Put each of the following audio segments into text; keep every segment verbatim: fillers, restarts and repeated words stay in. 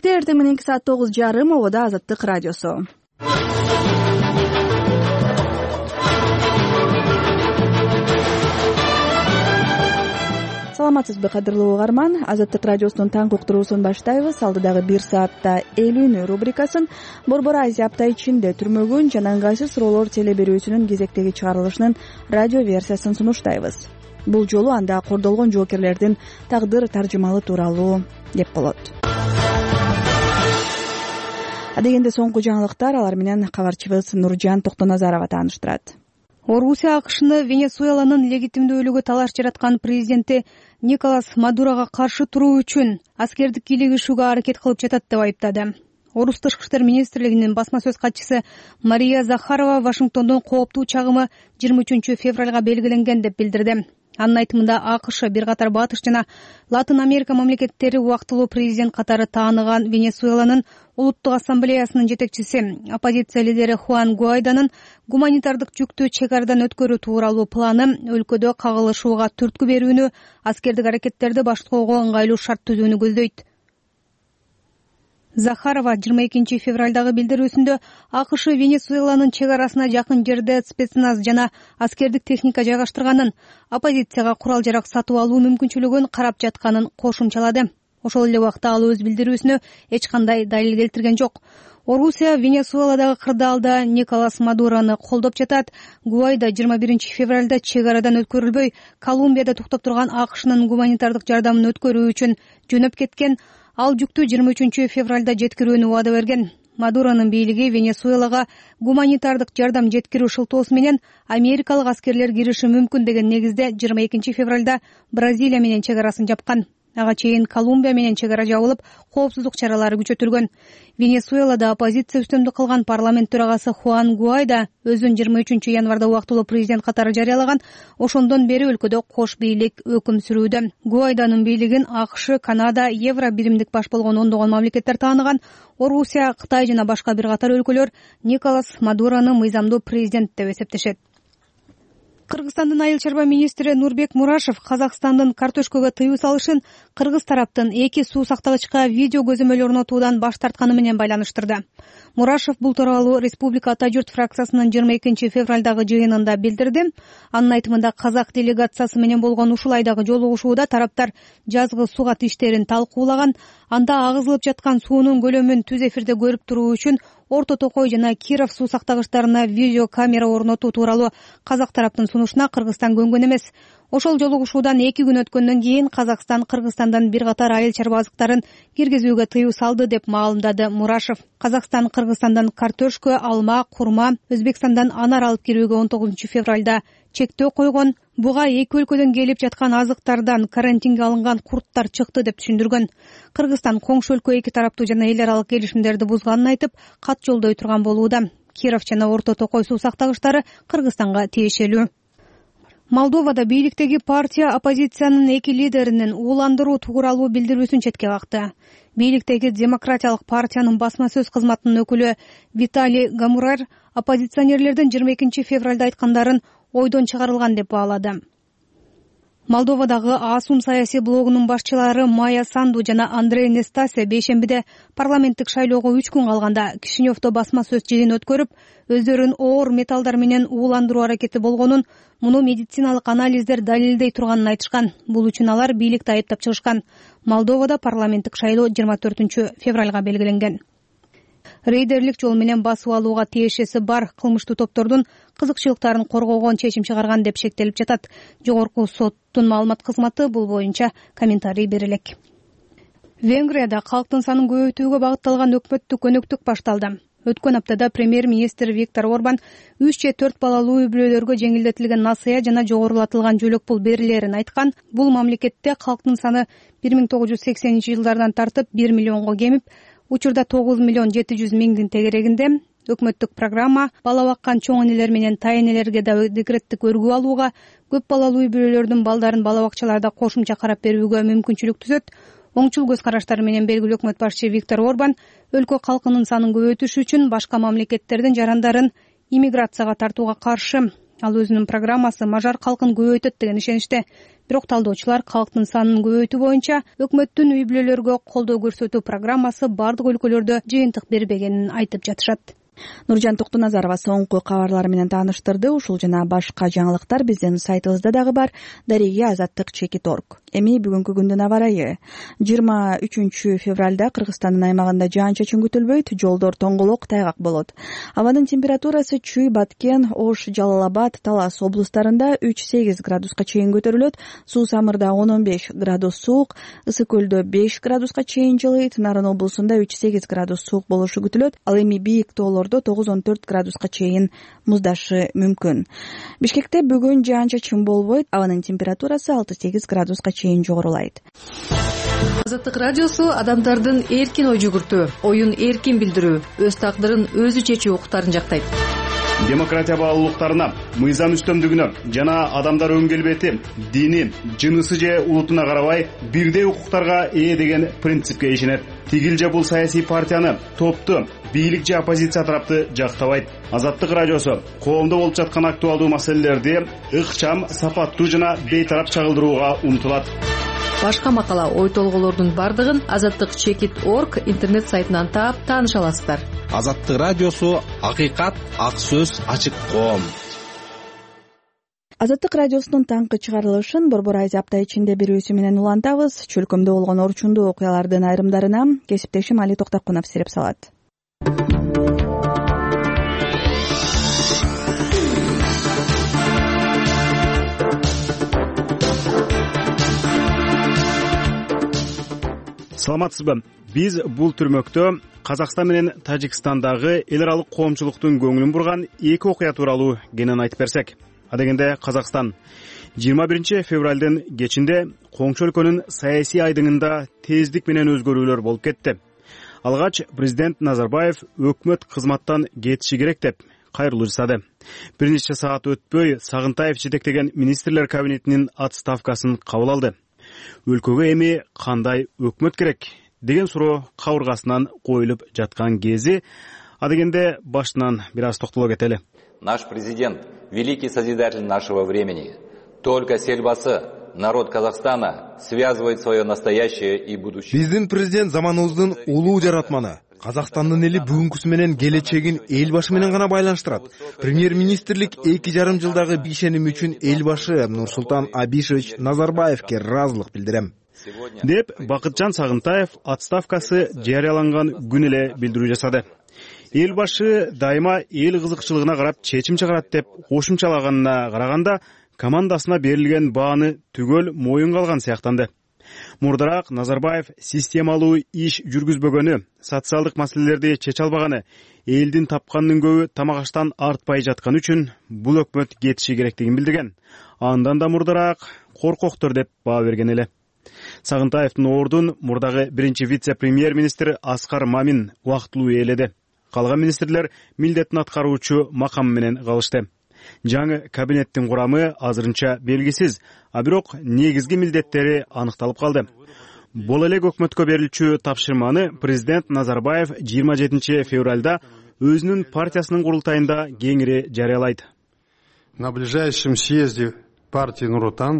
эфирде эртең мененки саат тогуз жарым ободо Азаттык радиосу. Саламатсызбы кадырлуу угарман, Азаттык радиосунун таңкы уктуруусун баштайбыз. Алдыдагы бир саатта элүүнү рубрикасын Борбор Азия апта ичинде түрмөгүн жана ыңгайсыз суроолор телеберүүсүнүн кезектеги чыгарылышынын радио версиясын сунуштайбыз. Бул жолу анда кордолгон жоокерлердин тагдыр таржымалы тууралуу деп болот. Адегенде соңку жаңылыктар, алар менен кабарчыбыз Нуржан Токтоназарова тааныштырат. Орусия АКШны Венесуэланын легитимдүүлүгү талаш жараткан президенти Николас Мадурого каршы туруу үчүн аскердик кийлигишүүгө аракет кылып жатат деп айыптады. Орус тышкы иштер министрлигинин басма сөз катчысы Мария Захарова Вашингтондун кооптуу чагымы жыйырма үчүнчү февралга белгиленген деп билдирди. Анын айтымында АКШ бир катар Батыш жана Латын Америка мамлекеттери убактылуу президент катары тааныган Венесуэланын Улуттук ассамблеясынын жетекчиси, оппозиция лидери Хуан Гуайдонун гуманитардык жүктү чек арадан өткөрүү тууралуу планы өлкөдө кагылышууга түрткү берүүнү, аскердик аракеттерди баштоого ыңгайлуу шарт түзүүнү көздөйт. Захарова жыйырма экинчи февралдагы билдирүүсүндө АКШ Венесуэланын чек арасына жакын жерде спецназ жана аскердик техника жайгаштырганын, оппозицияга курал жарак сатып алуу мүмкүнчүлүгүн карап жатканын кошумчалады. Ошол эле убакта ал өз билдирүүсүнө эч кандай далил келтирген жок. Орусия Венесуэладагы кырдаалда Николас Мадурону колдоп жатат. Гуайдо жыйырма биринчи февралда чек арадан өткөрүлбөй, Колумбияда токтоп турган АКШнын гуманитардык жардамын өткөрүү үчүн жөнөп кеткен. Ал жүктү жыйырма үчүнчү февралда жеткирүүнү убада берген. Мадуронун бийлиги Венесуэлага гуманитардык жардам жеткирүү шылтоосу менен америкалык аскерлер кириши мүмкүн деген негизде жыйырма экинчи февралда Бразилия менен чек арасын жапкан. Ага чейин Колумбия менен чек ара жабылып, коопсуздук чаралары күчөтүлгөн. Венесуэлада оппозиция үстөмдүк кылган парламент төрагасы Хуан Гуайдо өзүн жыйырма үчүнчү январда убактылуу президент катары жарыялаган. Ошондон бери өлкөдө кош бийлик өкүм сүрүүдө. Гуайдонун бийлигин АКШ, Канада, Евро биримдик баш болгон ондогон мамлекеттер тааныган. Орусия, Кытай жана башка бир катар өлкөлөр Николас Мадурону мыйзамдуу президент деп эсептешет. Кыргызстандын айыл чарба министри Нурбек Мурашев Казакстандын картошкага тыюу салышын кыргыз тараптын эки суу сактагычка видео көзөмөл орнотуудан баш тартканы менен байланыштырды. Мурашев бул тууралуу Республика Ата журт фракциясынын жыйырма экинчи февралдагы жыйынында билдирди. Анын айтымында казак делегациясы менен болгон ушул айдагы жолугушууда тараптар жазгы сугат иштерин талкуулаган. Анда агызылып жаткан суунун көлөмүн түз эфирде көрүп туруу үчүн Орто Токой жана Киров суу сактагычтарына видео камера орнотуу тууралуу казак тараптын сунушуна Кыргызстан көнгөн эмес. Ошол жолугушуудан эки күн өткөндөн кийин Казакстан Кыргызстандан бир катар айыл чарба азыктарын киргизүүгө тыюу салды деп маалымдады Мурашев. Казакстан Кыргызстандан картошка, алма, курма, Өзбекстандан анар алып кирүүгө он тогузунчу февралда чектөө койгон. Буга эки өлкөдөн келип жаткан азыктардан карантинге алынган курттар чыкты деп түшүндүргөн. Кыргызстан коңшу өлкө эки тараптуу жана эл аралык келишимдерди бузганын айтып, кат жолдой турган болууда. Киров жана Орто Токой суу сактагычтары Кыргызстанга тиешелүү. Молдовада бийликтеги партия оппозициянын эки лидеринин ууландыруу тууралуу билдирүүсүн четке какты. Бийликтеги Демократиялык партиянын басма сөз кызматынын өкүлү Виталий Гамурар оппозиционерлердин жыйырма экинчи февралда айткандарын ойдон чыгарылган деп баалады. Молдовадагы Асум саясий блогунун башчылары Майя Санду жана Андрей Нестасе бейшембиде парламенттик шайлоого үч күн калганда Кишиневдо басма сөз жыйын өткөрүп, өздөрүн оор металлдар менен ууландыруу аракети болгонун, муну медициналык анализдер далилдей турганын айтышкан. Бул үчүн алар бийликти айыптап чыгышкан. Молдовада парламенттик шайлоо жыйырма төртүнчү февралга белгиленген. Рейдерлик жол менен басып алууга тиешеси бар кылмыштуу топтордун кызыкчылыктарын коргоогон чечим чыгарган деп шектелип жатат. Жогорку соттун маалымат кызматы бул боюнча комментарий бере элек. Венгрияда калктын санын көбөйтүүгө багытталган өкмөттүк өнөктүк башталды. Өткөн аптада премьер-министр Виктор Орбан үч же төрт балалуу үй бүлөлөргө жеңилдетилген насыя жана жогорулатылган жөлөк пул берилерин айткан. Бул мамлекетте калктын саны бир миң тогуз жүз сексенинчи жылдардан тартып бир миллионго кемип, учурда тогуз миллион жети жүз миңдин тегерегинде. Өкмөттүк программа бала баккан чоң энелер менен тай энелерге да декреттик өргүү алууга, көп балалуу үй бүлөлөрдүн балдарын бала бакчаларда кошумча карап берүүгө мүмкүнчүлүк түзөт. Оңчул көз караштары менен белгилүү өкмөт башчы Виктор Орбан өлкө калкынын санын көбөйтүш үчүн башка мамлекеттердин жарандарын иммиграцияга тартууга каршы. Ал өзүнүн программасы мажар калкын көбөйтөт деген ишеничте. Бирок талдоочулар калктын санын көбөйтүү боюнча өкмөттүн үй бүлөлөргө колдоо көрсөтүү программасы бардык өлкөлөрдө жыйынтык бербегенин айтып жатышат. Нуржан Токтуназарова соңку кабарлар менен тааныштырды. Ушул жана башка жаңылыктар биздин сайтыбызда дагы бар. Дареге азаттык чекит точка орг. Эми бүгүнкү күндүн аба ырайы. жыйырма үчүнчү февралда Кыргызстандын аймагында жаан-чачын күтүлбөйт, жолдор тоңголок, тайгак болот. Абанын температурасы Чүй, Баткен, Ош, Жалал-Абад, Талас облустарында үч сегиз градуска чейин көтөрүлөт. Суу Самырда он он беш градус суук, Ысык көлдө беш градуска чейин жылыйт. Нарын облусунда үч сегиз градус суук болушу күтүлөт. Ал эми бийик тоолордо тогуз он төрт градуска чейин муздашы мүмкүн. Бишкекте бүгүн жаан-чачын болбойт. Абанын температурасы алты сегиз градуска чейин жогорулайт. Азаттык радиосу адамдардын эркин ой жүгүртүү, оюн эркин билдирүү, өз тагдырын өзү чечүү укуктарын жактайт. Демократия баалуулуктарына, мыйзам үстөмдүгүнө жана адамдар өн келбети, дини, жынысы же улутуна карабай бирдей укуктарга ээ деген принципке ишенет. Тигил же бул саясий партияны, топту, бийлик же оппозиция тарапты жактабайт. Азаттык радиосу коомдо болуп жаткан актуалдуу маселелерди ыкчам, сапаттуу жана бейтарап чагылдырууга умтулат. Башка макала, ой толголордун бардыгын азаттык чекит точка орг интернет сайтынан таап тааныша аласыздар. Азаттык радиосу акыйкат, ак сөз, ачык коом. Азаттык радиосунун таңкы чыгарылышын Борбор Азия апта ичинде берүүсү менен улантабыз. Чөлкөмдө болгон орчундуу окуялардын айрымдарына кесиптешим Али Токтокунов сереп салат. Саламатсызбы? Биз бул түрмөктө Казакстан менен Тажикстандагы эл аралык коомчулуктун көңүлүн бурган эки окуя тууралуу кенен айтып берсек. Адегенде Казакстан жыйырма биринчи февралдын кечинде коңчу өлкөнүн саясий айдыңында тездик менен өзгөрүүлөр болуп кетти. Алгач президент Назарбаев өкмөт кызматтан кетиши керек деп кайрылуу жасады. Бир нече саат өтпөй Сагынтаев жетектеген министрлер кабинетинин отставкасын кабыл алды. Өлкөгө эми кандай өкмөт керек деген суроо кабыргасынан коюлуп жаткан кези, адегенде башынан бир аз токтоло кетели. Наш президент, великий созидатель нашего времени, только с Эльбасы народ Казахстана связывает свое настоящее и будущее. Биздин президент заманыбыздын улуу жаратманы. Казакстандын эли бүгүнкүсү менен келечегин эл башы менен гана байланыштырат. Премьер-министрлик эки жарым жылдагы ишеним үчүн эл башы Нурсултан Абишевич Назарбаевке ыраазылык билдирем деп Бакытжан Сагынтаев отставкасы жарыяланган күн эле билдирүү жасады. Эл башы дайыма эл кызыкчылыгына карап чечим чыгарат деп кошумчалаганына караганда командасына берилген бааны түгөл моюнга алган сыяктанды. Мурдараак Назарбаев системалуу иш жүргүзбөгөнү, социалдык маселелерди чече албаганы, элдин тапканынын көбү тамак аштан артпай жатканы үчүн бул өкмөт кетиши керектигин билдирген. Андан да мурдараак коркоктор деп баа берген эле. Сагынтаевдин ордун мурдагы биринчи вице-премьер-министр Аскар Мамин убактылуу ээледи. Калган министрлер милдетин аткаруучу макам менен калышты. Жаңы кабинеттин курамы азырынча белгисиз, а бирок негизги милдеттери аныкталып калды. Бул эле өкмөткө берилчү тапшырманы президент Назарбаев жыйырма жетинчи февралда өзүнүн партиясынын курултайында кеңири жарыялайт. На ближайшем съезде партии Нур-Отан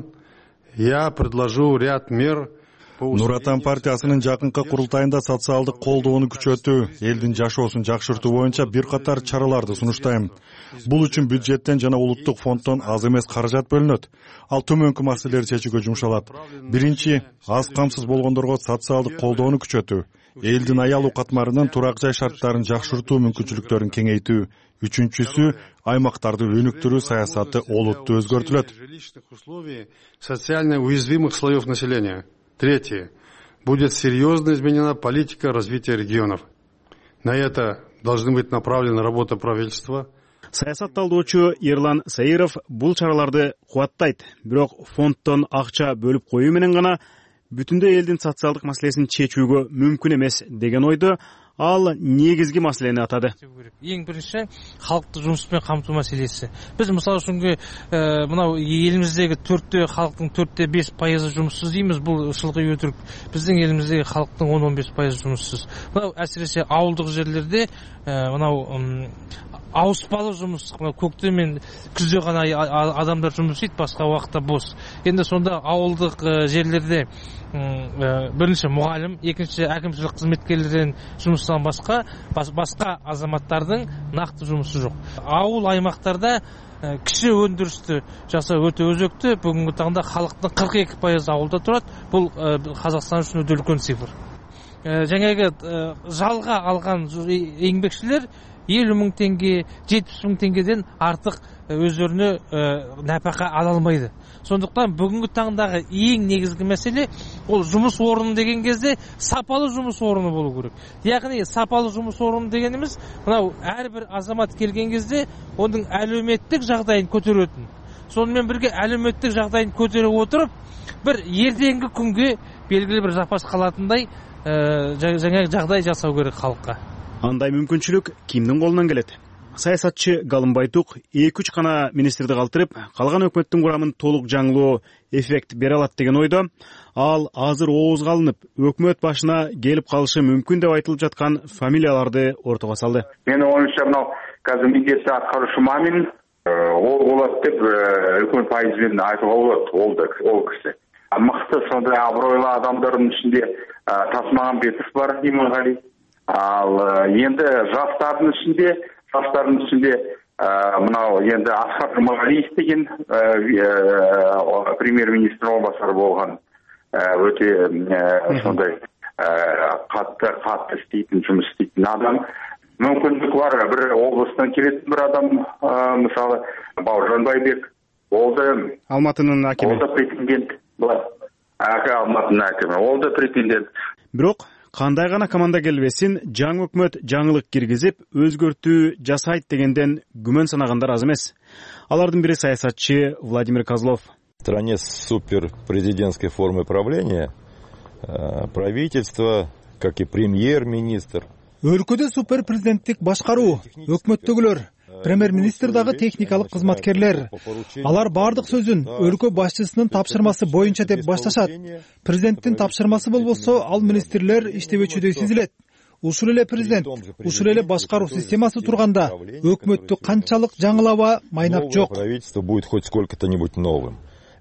я предложу ряд мер. Нур-Отан партиясынын жакынкы курултайында социалдык колдоону күчөтүү, элдин жашоосун жакшыртуу боюнча бир катар чараларды сунуштайм. Бул үчүн бюджеттен жана улуттук фонддон аз эмес каражат бөлүнөт. Ал төмөнкү маселелерди чечүүгө жумшалат. Биринчи, аз камсыз болгондорго социалдык колдоону күчөтүү, элдин аялуу катмарынын турак жай шарттарын жакшыртуу мүмкүнчүлүктөрүн кеңейтүү. Үчүнчүсү, аймактарды өнүктүрүү саясаты олуттуу өзгөртүлөт. Социально уязвимых слоев населения. Третье. Будет серьезно изменена политика развития регионов. На это должны быть направлена работа правительства. Саясат талдоочу Ерлан Саиров бул чараларды кубаттайт. Бирок фонддон акча бөлүп коюу менен гана бүтүндөй элдин социалдык маселесин чечүүгө мүмкүн эмес деген ойду ал негизги маселени атады. Эң биринчи халыкты жумуспен камтуу маселеси. Биз мисалы үчүн мынау элимиздеги төрттө халктын төрттө беш пайызы жумуссуз деймиз. Бул ушулга өтүрүк. Биздин элимиздеги халктын он он беш пайызы жумуссуз. Мынау әсиресе ауылдык жерлерде мынау ауыспалы жұмыс, көкте мен күзде ғана адамдар жұмыс істейді, басқа уақытта бос. Енді сонда ауылдық жерлерде бірінші мұғалім, екінші әкімшілік қызметкерлерден жұмыстан басқа басқа азаматтардың нақты жұмысы жоқ. Ауыл аймақтарда кіші өндірісті жасау өте өзекті. Бүгінгі таңда халықтың қырық екі пайызы ауылда тұрады. Бұл Қазақстан үшін өте үлкен цифр. Жаңағы жалға алған еңбекшілер елу мың теңге, жетпіс мың теңгеден артық өздеріне нәпақа ала алмайды. Сондықтан бүгінгі таңдағы ең негізгі мәселе ол жұмыс орны деген кезде сапалы жұмыс орны болу керек. Яғни сапалы жұмыс орны дегеніміз мынау әрбір азамат келген кезде оның әлеуметтік жағдайын көтеретін. Сонымен бірге әлеуметтік жағдайын көтере отырып, бір ертеңгі күнге белгілі бір запас қалатындай жаңа жағдай жасау керек халыққа. Андай мүмкіншілік кімнің қолынан келеді? Саясатчы Галым Байтук екі-үч қана министрді қалтырып, қалған өкмөттің құрамын толық жаңылуу эффект бере алат деген ойда, ал азыр оозга алынып, өкмөт башына келип калышы мүмкүн деп айтылып жаткан фамилияларды ортого салды. Менин оюмча, мынау қазір міндетті атқарушы Мамин ол болот деп үлкен пайызбен айтууга болот, ол да ол киши. Мыкты сондай абройлуу адамдардын ичинде Тасмағамбетов бар, Иманғали. Ал енді жастардың ішінде, жастардың ішінде мынау енді Асхат Жұмағалиев деген премьер-министр орынбасары болған, өте сондай қатты қатты істейтін, жұмыс істейтін адам. Мүмкіндік бар, бір облыстан келетін бір адам, мысалы Бауыржан Байбек, ол да Алматының әкімі. Ол да претендент бар. Алматының әкімі, ол да претендент. Бирок кандай гана команда келбесин, жаңы өкмөт жаңылык киргизип, өзгөртүү жасайт дегенден күмөн санагандар аз эмес. Алардын бири саясатчы Владимир Козлов. В стране с суперпрезидентской формой правления правительство, как и премьер-министр. Өлкөдө суперпрезиденттик башкаруу, өкмөттөгүлөр, премьер-министр дагы техникалык кызматкерлер. Алар бардык сөзүн өлкө башчысынын тапшырмасы боюнча деп башташат. Президенттин тапшырмасы болбосо, ал министрлер иштебечүдөй сезилет. Ушул эле президент, ушул эле башкаруу системасы турганда, өкмөттү канчалык жаңылаба майнап жок. Правительство будет хоть сколько-то-нибудь новым.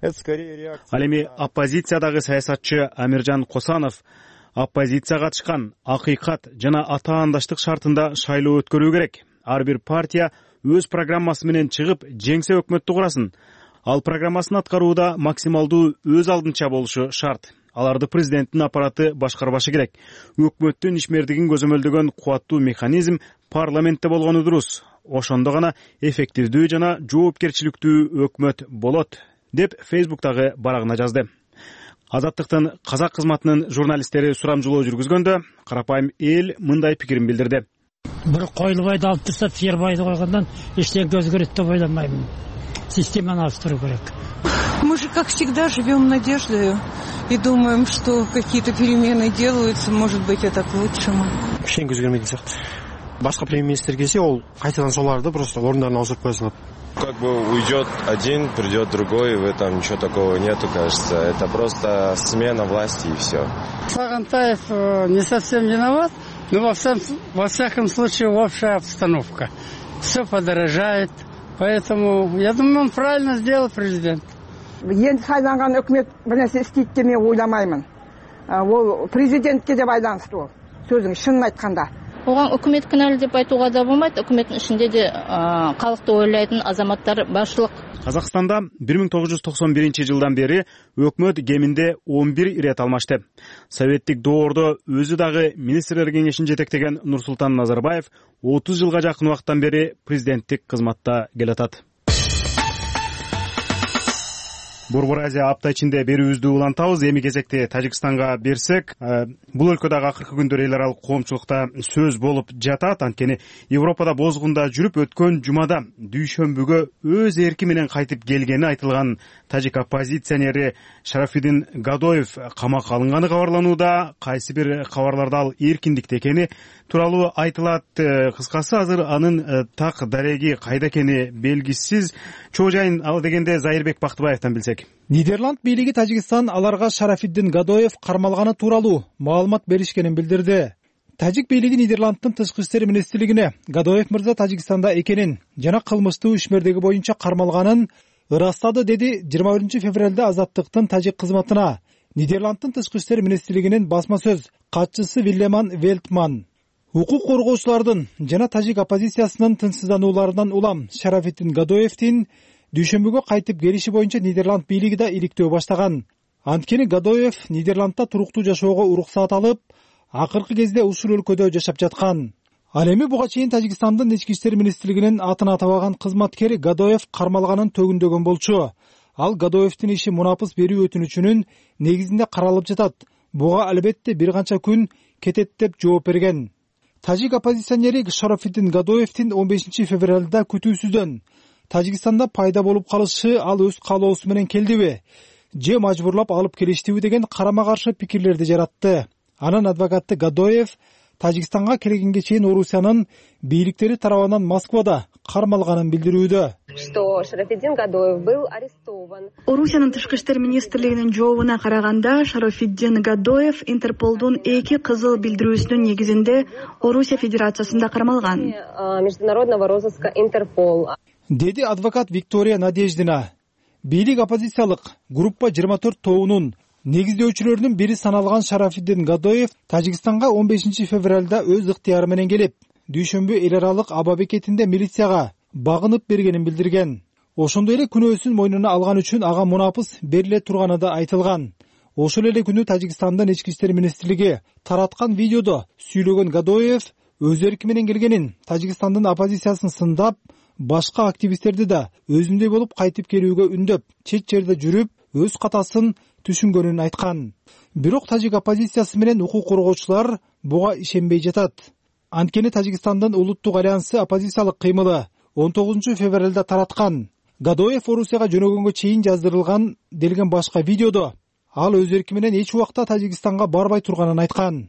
Ал эми оппозициядагы саясатчы Амиржан Косанов оппозицияга катышкан акыйкат жана атаандаштык шартында шайлоо өткөрүү керек. Ар бир партия өз программасы менен чыгып, жеңсе өкмөттү курасын. Ал программасын аткарууда максималдуу өз алдынча болушу шарт. Аларды президенттин аппараты башкарбашы керек. Өкмөттүн ишмердигин көзөмөлдөгөн кубаттуу механизм парламентте болгону дурус. Ошондо гана эффективдүү жана жоопкерчиликтүү өкмөт болот, деп Фейсбуктагы барагына жазды. Азаттыктын казак кызматынын журналисттери сурамжылоо жүргүзгөндө, карапайым эл мындай пикирин билдирди. Бір қойлыбайды алып тұрса, фербайды қойғандан ештеңе өзгереді деп ойламаймын. Системаны ауыстыру керек. Мы же, как всегда, живем надеждой и думаем, что какие-то перемены делаются, может быть, это к лучшему. Ештеңе өзгермейтін сияқты. Басқа премьер-министр келсе, ол қайтадан соларды просто орындарына ауыстырып қоя салады. Как бы уйдет один, придет другой, в этом ничего такого нету, кажется. Это просто смена власти и все. Сагынтаев не совсем виноват, но во всяком, во всяком случае общая обстановка. Все подорожает, поэтому я думаю, он правильно сделал, президент. Енді сайланған өкімет бір нәрсе істейді деп мен ойламаймын. Ол президентке де байланысты ол. Сөзің шынын айтқанда. Оған үкімет кінәлі деп айтуға да болмайды. Үкіметтің ішінде де халықты ойлайтын азаматтар баршылық. Қазақстанда бир миң тогуз жүз токсон биринчи жылдан бери өкмөт кеминде он бир ирет алмашты. Советтик доордо өзү дагы министрлер кеңешин жетектеген Нурсултан Назарбаев отуз жылга жакын убакыттан бери президенттик кызматта келатат. Борбор Азия апта ичинде берүүбүздү улантабыз. Эми кезекте Тажикстанга берсек, бул өлкөдөгү акыркы күндөр эл аралык коомчулукта сөз болуп жатат. Анткени Европада бозгунда жүрүп өткөн жумада дүйшөмбүгө өз эрки менен кайтып келгени айтылган тажик оппозиционери Шарафиддин Гадоев камакка алынганы кабарланууда. Кайсы бир кабарларда ал эркиндикте экени тууралуу айтылат. Кыскасы азыр анын так дареги кайда экени белгисиз. Чоо жайын ал дегенде Зайырбек Бактыбаевтан билсек. Нидерланд бийлиги Тажикстан аларга Шарафиддин Гадоев кармалганы тууралуу маалымат беришкенин билдирди. Тажик бийлиги Нидерландтын тышкы иштер министрлигине Гадоев мырза Тажикстанда экенин жана кылмыштуу ишмердиги боюнча кармалганын ырастады, деди жыйырма биринчи февралда Азаттыктын тажик кызматына Нидерландтын тышкы иштер министрлигинин басма сөз катчысы Виллеман Велтман. Укук коргоочулардын жана тажик оппозициясынын тынчсызданууларынан улам Шарафиддин Гадоевдин дүйшөмбүгө кайтып келиши боюнча Нидерланд бийлиги да иликтөө баштаган. Анткени Гадоев Нидерландта туруктуу жашоого уруксаат алып, акыркы кезде ушул өлкөдө жашап жаткан. Ал эми буга чейин Тажикстандын ички иштер министрлигинин атын атабаган кызматкер Гадоев кармалганын төгүндөгөн болчу. Ал Гадоевдин иши мунапыс берүү өтүнүчүнүн негизинде каралып жатат. Буга албетте бир канча күн кетет деп жооп берген. Тажик оппозиционери Шарафиддин Гадоевдин он бешинчи февралда күтүүсүздөн Тажикстанда пайда болуп калышы ал өз каалоосу менен келдиби же мажбурлап алып келиштиби деген карама каршы пикирлерди жаратты. Анын адвокаты Гадоев Тажикстанга келгенге чейин Орусиянын бийликтери тарабынан Москвада кармалганын билдирүүдө. Орусиянын тышкы иштер министрлигинин жообуна караганда, Шарафиддин Гадоев Интерполдун эки кызыл билдирүүсүнүн негизинде Орусия Федерациясында кармалган. Международного розыска Интерпол. Деди адвокат Виктория Надеждина. Бийлик оппозициялык группа жыйырма төрт тобунун негиздөөчүлөрүнүн бири саналган Шарафиддин Гадоев Тажикстанга он бешинчи февралда өз ыктыяры менен келип, дүйшөмбү эл аралык аба бекетинде милицияга багынып бергенин билдирген. Ошондой эле күнөөсүн мойнуна алган үчүн ага мунапыс бериле турганы да айтылган. Ошол эле күнү Тажикстандын ички иштер министрлиги тараткан видеодо сүйлөгөн Гадоев өз эрки менен келгенин, Тажикстандын оппозициясын сындап, башка активисттерди да өзүндөй болуп кайтып келүүгө үндөп, чет жерде жүрүп, өз катасын түшүнгөнүн айткан. Бирок тажик оппозициясы менен укук коргоочулар буга ишенбей жатат. Анткени Тажикстандын улуттук альянсы оппозициялык кыймылы он тогузунчу февралда тараткан. Гадоев Орусияга жөнөгөнгө чейин жаздырылган делген башка видеодо ал өз эрки менен эч убакта Тажикстанга барбай турганын айткан.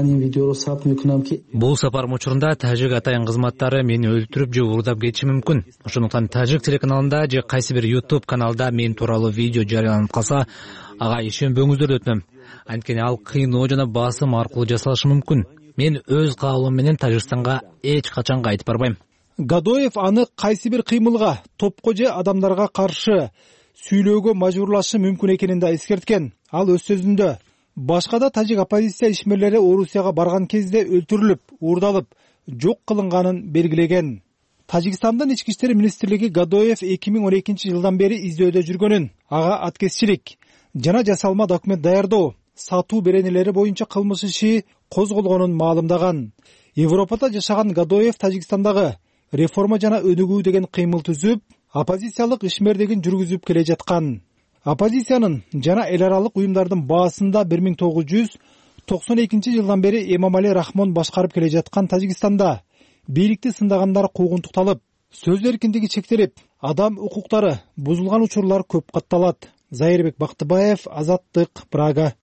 Бул сапар учурунда тажик атайын кызматтары мени өлтүрүп же уурдап кетиши мүмкүн. Ошондуктан тажик телеканалында же кайсы бир YouTube каналда мен тууралуу видео жарыяланып калса, ага ишенбөңүздөр өтүнөм. Анткени ал кыйноо жана басым аркылуу жасалышы мүмкүн. Мен өз каалоом менен Тажикстанга эч качан кайтып барбайм. Гадоев аны кайсы бир кыймылга, топко же адамдарга каршы сүйлөөгө мажбурлашы мүмкүн экенин да эскерткен. Ал өз сөзүндө башка да тажик оппозиция ишмерлери Орусияга барган кезде өлтүрүлүп, уурдалып, жок кылынганын белгилеген. Тажикстандын ички иштер министрлиги Гадоев эки миң он экинчи жылдан бери издөөдө жүргөнүн, ага аткезчилик жана жасалма документ даярдоо, сатуу беренелери боюнча кылмыш иши козголгонун маалымдаган. Европада жашаган Гадоев Тажикстандагы реформа жана өнүгүү деген кыймыл түзүп, оппозициялык ишмердигин жүргүзүп келе жаткан. Оппозициянын жана эл аралык уюмдардын баасында бир миң тогуз жүз токсон экинчи жылдан бери Эмомали Рахмон башкарып келе жаткан Тажикстанда бийликти сындагандар куугунтукталып, сөз эркиндиги чектелип, адам укуктары бузулган учурлар көп катталат. Зайырбек Бактыбаев, Азаттык, Прага.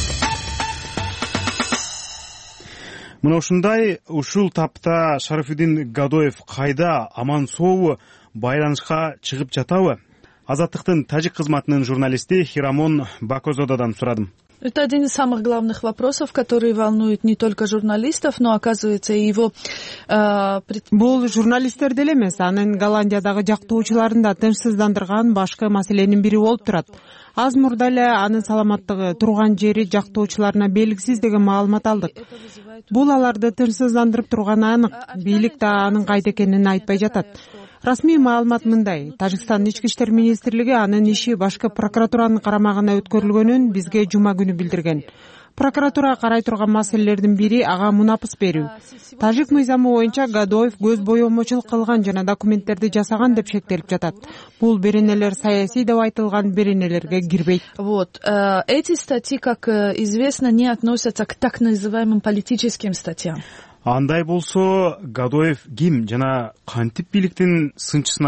Мына ушундай ушул тапта Шарафиддин Гадоев кайда, аман сообу, байланышка чыгып жатабы? Азаттыктын тажик кызматынын журналисти Хирамон Бакозодадан сурадым. Это один из самых главных вопросов, который волнует не только журналистов, но, оказывается, и его... Э, пред... Бул журналисттерди эле эмес, анын Голландиядагы жактоочуларын да тынчсыздандырган башкы маселенин бири болуп турат. Аз мурда эле анын саламаттыгы турган жери жактоочуларына белгисиз деген маалымат алдык. Бул аларды тынчсыздандырып турганы анык. Бийлик да анын кайда экенин айтпай жатат. Расмий маалымат мындай: Тажикстандын ички иштер министрлиги анын иши башкы прокуратуранын карамагына өткөрүлгөнүн бизге жума күнү билдирген. Прокуратура карай турган маселелердин бири ага мунапыс берүү. Тажик мыйзамы боюнча Гадоев көз боемочулук кылган жана документтерди жасаган деп шектелип жатат. Бул беренелер саясий деп айтылган беренелерге кирбейт. Вот. Эти статьи, как известно, не относятся к так называемым политическим статьям. Андай болсо, Гадоев ким жана кантип бийликтин сынчысына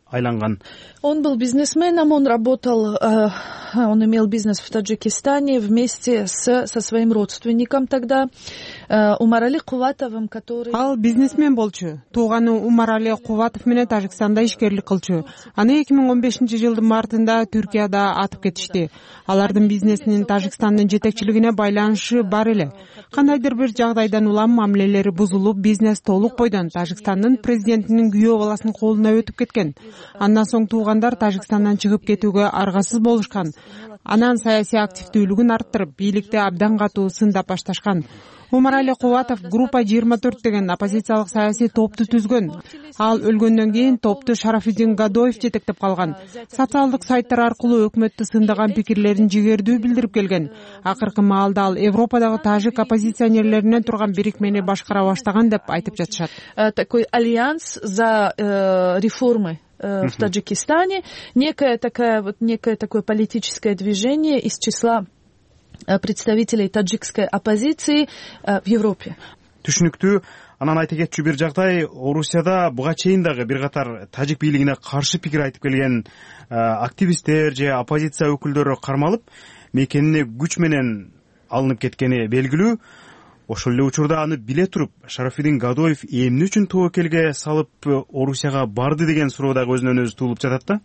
айланган. Он был бизнесменом, он работал, он имел бизнес в Таджикистане вместе с, со своим родственником тогда, Умарали Куватовым, который... Ал бизнесмен болчу. Тууганы Умарали Куватов менен Тажикстанда ишкерлик кылчу. Аны эки миң он бешинчи жылдын мартында Түркияда атып кетишти. Алардын бизнесинин Тажикстандын жетекчилигине байланышы бар эле. Кандайдыр бир жагдайдан улам мамилелери бузулуп, бизнес толук бойдон Тажикстандын президентинин күйөө баласынын колуна өтүп кеткен. Андан соң туугандар Тажикстандан чыгып кетүүгө аргасыз болушкан. Анан саясий активдүүлүгүн арттырып, бийликти абдан катуу сындап башташкан. Умарали Куватов группа жыйырма төрт деген оппозициялык саясий топту түзгөн. Ал өлгөндөн кийин топту Шарафиддин Гадоев жетектеп калган. Социалдык сайттар аркылуу өкмөттү сындаган пикирлерин жигердүү билдирип келген. Акыркы маалда ал Европадагы тажик оппозиционерлеринен турган бирикмени башкара баштаган деп айтып жатышат. Такой альянс за реформы в Таджикистане, некое такое вот некое такое политическое движение из числа представителей таджикской оппозиции в Европе. Түшүнүктүү. Анан айта кетчү бир жагдай, Орусияда буга чейин дагы бир катар тажик бийлигине каршы пикир айтып келген активисттер же оппозиция өкүлдөрү кармалып, мекенине күч менен алынып кеткени белгилүү. Ошол эле учурда аны биле туруп, Шарафиддин Гадоев эмне үчүн тобокелге салып Орусияга барды деген суроо дагы өзүнөн өзү туулуп жатат да.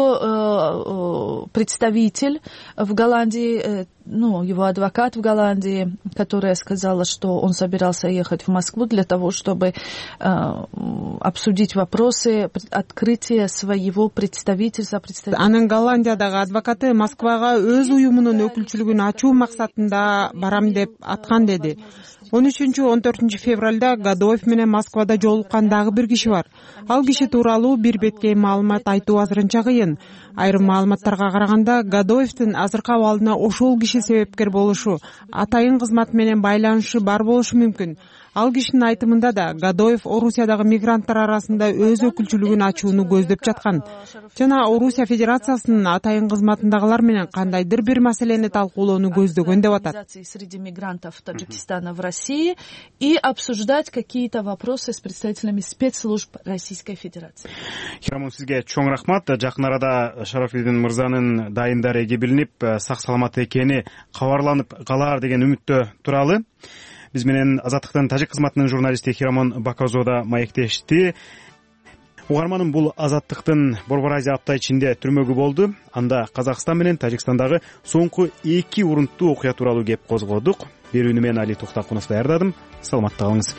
Его э, представитель в Голландии, э, ну, его адвокат в Голландии, которая сказала, что он собирался ехать в Москву для того, чтобы э, обсудить вопросы открытия своего представительства. Анын Голландиядагы адвокаты Москвага өз уюмунун өкүлчүлүгүн ачуу максатында барам деп аткан деди. он үчүнчү он төртүнчү февралда Гадоев менен Москвада жолуккан дагы бир киши бар. Ал киши тууралуу бир беткей маалымат айтуу азырынча кыйын. Айрым маалыматтарга караганда Гадоевдин азыркы абалына ошол киши себепкер болушу, атайын кызмат менен байланышы бар болушу мүмкүн. Ал кишинин айтымында да Гадоев Орусиядагы мигранттар арасында өз өкүлчүлүгүн ачууну көздөп жаткан. Жана Орусия Федерациясынын атайын кызматындагылар менен кандайдыр бир маселени талкуулоону көздөгөн деп атат. Среди мигрантов Таджикистана в России и обсуждать какие-то вопросы с представителями спецслужб Российской Федерации. Хирамон, сизге чоң рахмат. Жакын арада Шарафиддин мырзанын дайын дареги билинип, сак саламат экени кабарланып калар деген үмүттө туралы. Биз менен Азаттыктын тажик кызматынын журналисти Хирамон Бакозода маектешти. Угарманым, бул Азаттыктын Борбор Азия апта ичинде түрмөгү болду. Анда Казакстан менен Тажикстандагы соңку эки урунттуу окуя тууралуу кеп козгодук. Берүүнү мен Али Токтакунов даярдадым. Саламатта калыңыз.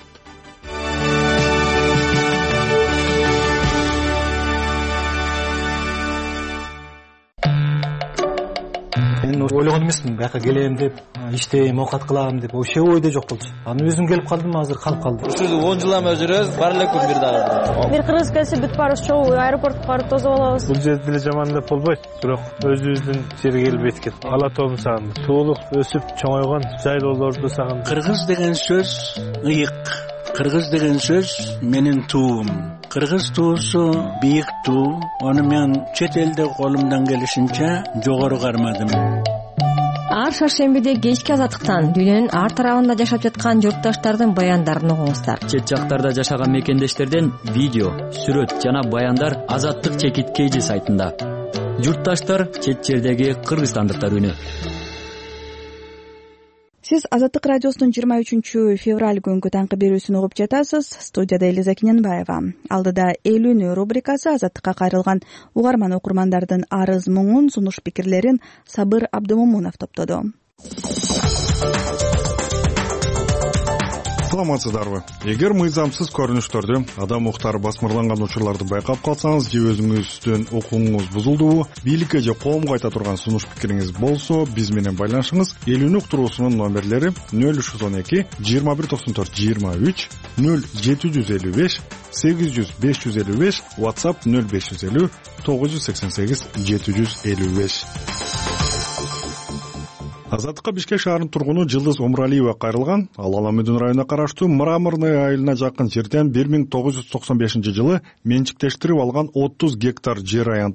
Мен ойлогон эмесмин, бияка келем деп, иштейм, оокат кылам деп, вообще ойдо жок болчу. Аны өзүм келип калдым, азыр калып калдым. Ушул он жыл эме жүрөбүз, бар эле күн бир дагы. Бир кыргыз келсе бүт барыбыз чогуу аэропортко барып тосуп алабыз. Бул жерде деле жаман деп болбойт, бирок өзүбүздүн жерге келип эткет. Ала тоомду сагындым. Туулуп, өсүп, чоңойгон жайлоолорду сагындым. Кыргыз деген сөз ыйык. Кыргыз деген сөз менин туум. Кыргыз туусу бийик туу. Аны мен чет элде колумдан келишинче жогору кармадым. Ар шаршембиде кечки Азаттыктан дүйнөнүн ар тарабында жашап жаткан журтташтардын баяндарын угуңуздар. Чет жактарда жашаган мекендештерден видео, сүрөт жана баяндар Азаттык чекит кейжи сайтында. Журтташтар чет жердеги кыргызстандыктар үнү. Сиз Азаттык радиосунун жыйырма үчүнчү февраль күнгү таңкы берүүсүн угуп жатасыз. Студияда Элиза Киненбаева. Алдыда элүүнү рубрикасы Азаттыкка кайрылган угарман окурмандардын арыз муңун, сунуш пикирлерин Сабыр Абдымомунов топтоду. Саламатсыздарбы? Эгер мыйзамсыз көрүнүштөрдү, адам укуктары басмырланган учурларды байкап калсаңыз же өзүңүздүн укугуңуз бузулдубу, бийликке же коомго айта турган сунуш пикириңиз болсо, биз менен байланышыңыз. Элүүнү уктуруусунун номерлери нөл үч жүз он эки жыйырма бир токсон төрт жыйырма үч, нөл жети жүз элүү беш сегиз жүз беш жүз элүү беш, WhatsApp нөл беш жүз элүү тогуз жүз сексен сегиз жети жүз элүү беш. Азаттыкка Бишкек шаарынын тургуну Жылдыз Омуралиева кайрылган. Ал Аламүдүн районуна караштуу Мраморный айылына жакын жерден бир миң тогуз жүз токсон бешинчи жылы менчиктештирип алган отуз гектар жер аянтын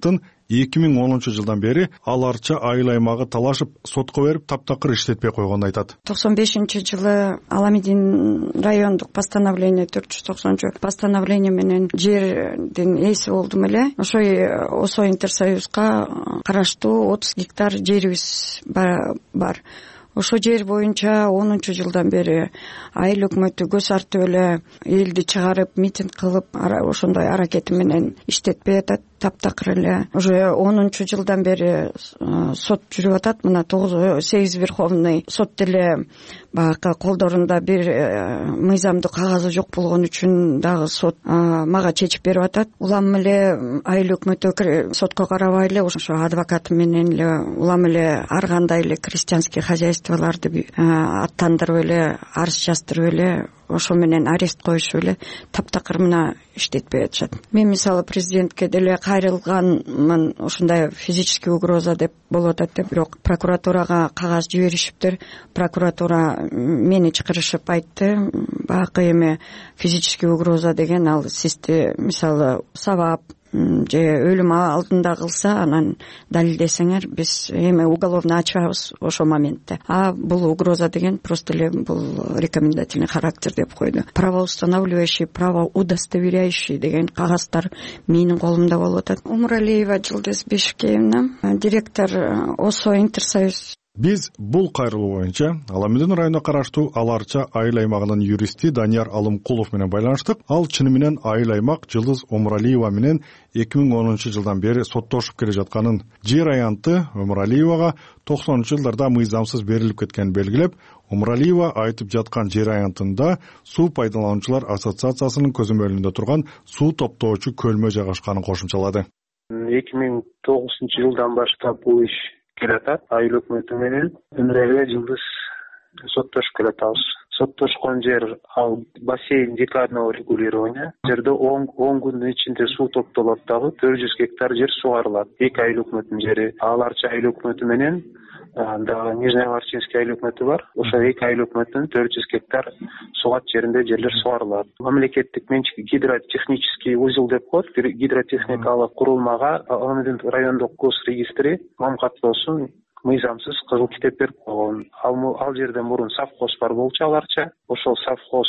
эки миң онунчу жылдан бери ал Арча айыл аймагы талашып сотко берип таптакыр иштетпей койгонун айтат. токсон бешинчи жылы Аламедин райондук постановление төрт жүз токсонунчу постановление менен жердин ээси болдум эле. Ошой Осо Интерсоюзга караштуу отуз гектар жерибиз бар. Ошо жер боюнча онунчу жылдан бери айыл өкмөтү көз артып эле элди чыгарып митинг кылып ошондой аракети менен иштетпей атат. Таптакыр эле уже онунчу жылдан бери сот жүрүп атат. Мына тогуз сегиз верховный сот деле баягы колдорунда бир мыйзамдуу кагазы жок болгон үчүн дагы сот мага чечип берип атат. Улам эле айыл өкмөтү сотко карабай эле ошо адвокаты менен эле улам эле ар кандай эле крестьянский хозяйстволорду аттандырып эле арыз жаздырып эле ошо менен арест коюшуп эле таптакыр мына иштетпей атышат. Мен мисалы президентке деле кайрылганмын, ушундай физический угроза деп болуп атат деп, бирок прокуратурага кагаз жиберишиптир. Прокуратура мени чакырышып айтты, баягы эме физический угроза деген ал сизди мисалы сабап же өлүм алдында кылса анан далилдесеңер биз эми уголовно ачабыз ошол моментте. А бул угроза деген просто эле бул рекомендательный характер деп койду. Правоустанавливающий, правоудостоверяющий деген кагаздар менин колумда болуп атат. Умуралиева Жылдыз Бешикеевна, директор Осо Интерсоюз. Биз бул кайрылуу боюнча Аламедин районуна караштуу Ал Арча айыл аймагынын юристи Данияр Алымкулов менен байланыштык. Ал чыны менен айыл аймак Жылдыз Умуралиева менен эки миң онунчу жылдан бери соттошуп келе жатканын, жер аянты Умуралиевага токсонунчу жылдарда мыйзамсыз берилип кеткенин белгилеп, Умуралиева айтып жаткан жер аянтында суу пайдалануучулар ассоциациясынын көзөмөлүндө турган суу топтоочу көлмө жайгашканын кошумчалады. эки миң тогузунчу жылдан баштап бул иш келатат. Айыл өкмөтү менен Умуралиева Жылдыз соттошуп келатабыз. Соттошкон жер ал бассейн декадного регулирования. Жерде он күндүн ичинде суу топтолот дагы төрт жүз гектар жер сугарылат. Эки айыл өкмөтүнүн жери. Ал Арча айыл өкмөтү менен дагы Нижний Ларчинский айыл өкмөтү бар. Ошо эки айыл өкмөтүнүн төрт жүз гектар сугат жеринде жерлер сугарылат. Мамлекеттик менчик гидротехнический узел деп коет. Гидротехникалык курулмага Аламедин райондук гос регистри мам каттоосун мыйзамсыз кызыл китеп берип койгон. Ал жерден мурун совхоз бар болчу Ал Арча. Ошол совхоз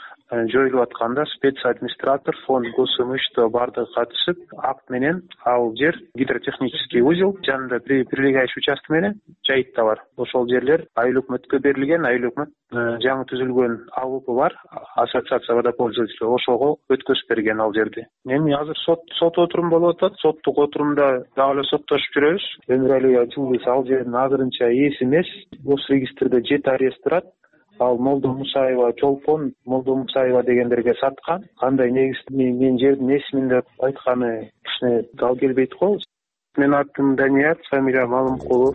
жоюлуп атканда спецадминистратор фонд госимущества бардыгы катышып, акт менен ал жер гидротехнический узел жанында прилегающий участок менен жайытта бар. Ошол жерлер айыл өкмөткө берилген. Айыл өкмөт жаңы түзүлгөн А В П бар, ассоциация водопользователей, ошого өткөзүп берген ал жерди. Эми азыр сот сот отурум болуп атат. Соттук отурумда дагы эле соттошуп жүрөбүз. Умуралиева Жылдыз ал жердин азырынча ээси эмес, гос регистрде жети арест турат. Ал Молдо Мусаева, Чолпон, Молдо Мусаева дегендерге саткан. Кандай негизде мен жердин эсмин деп айтканы кичине дал келбейт го. Менин атым Данияр, фамилиям Алымкулов.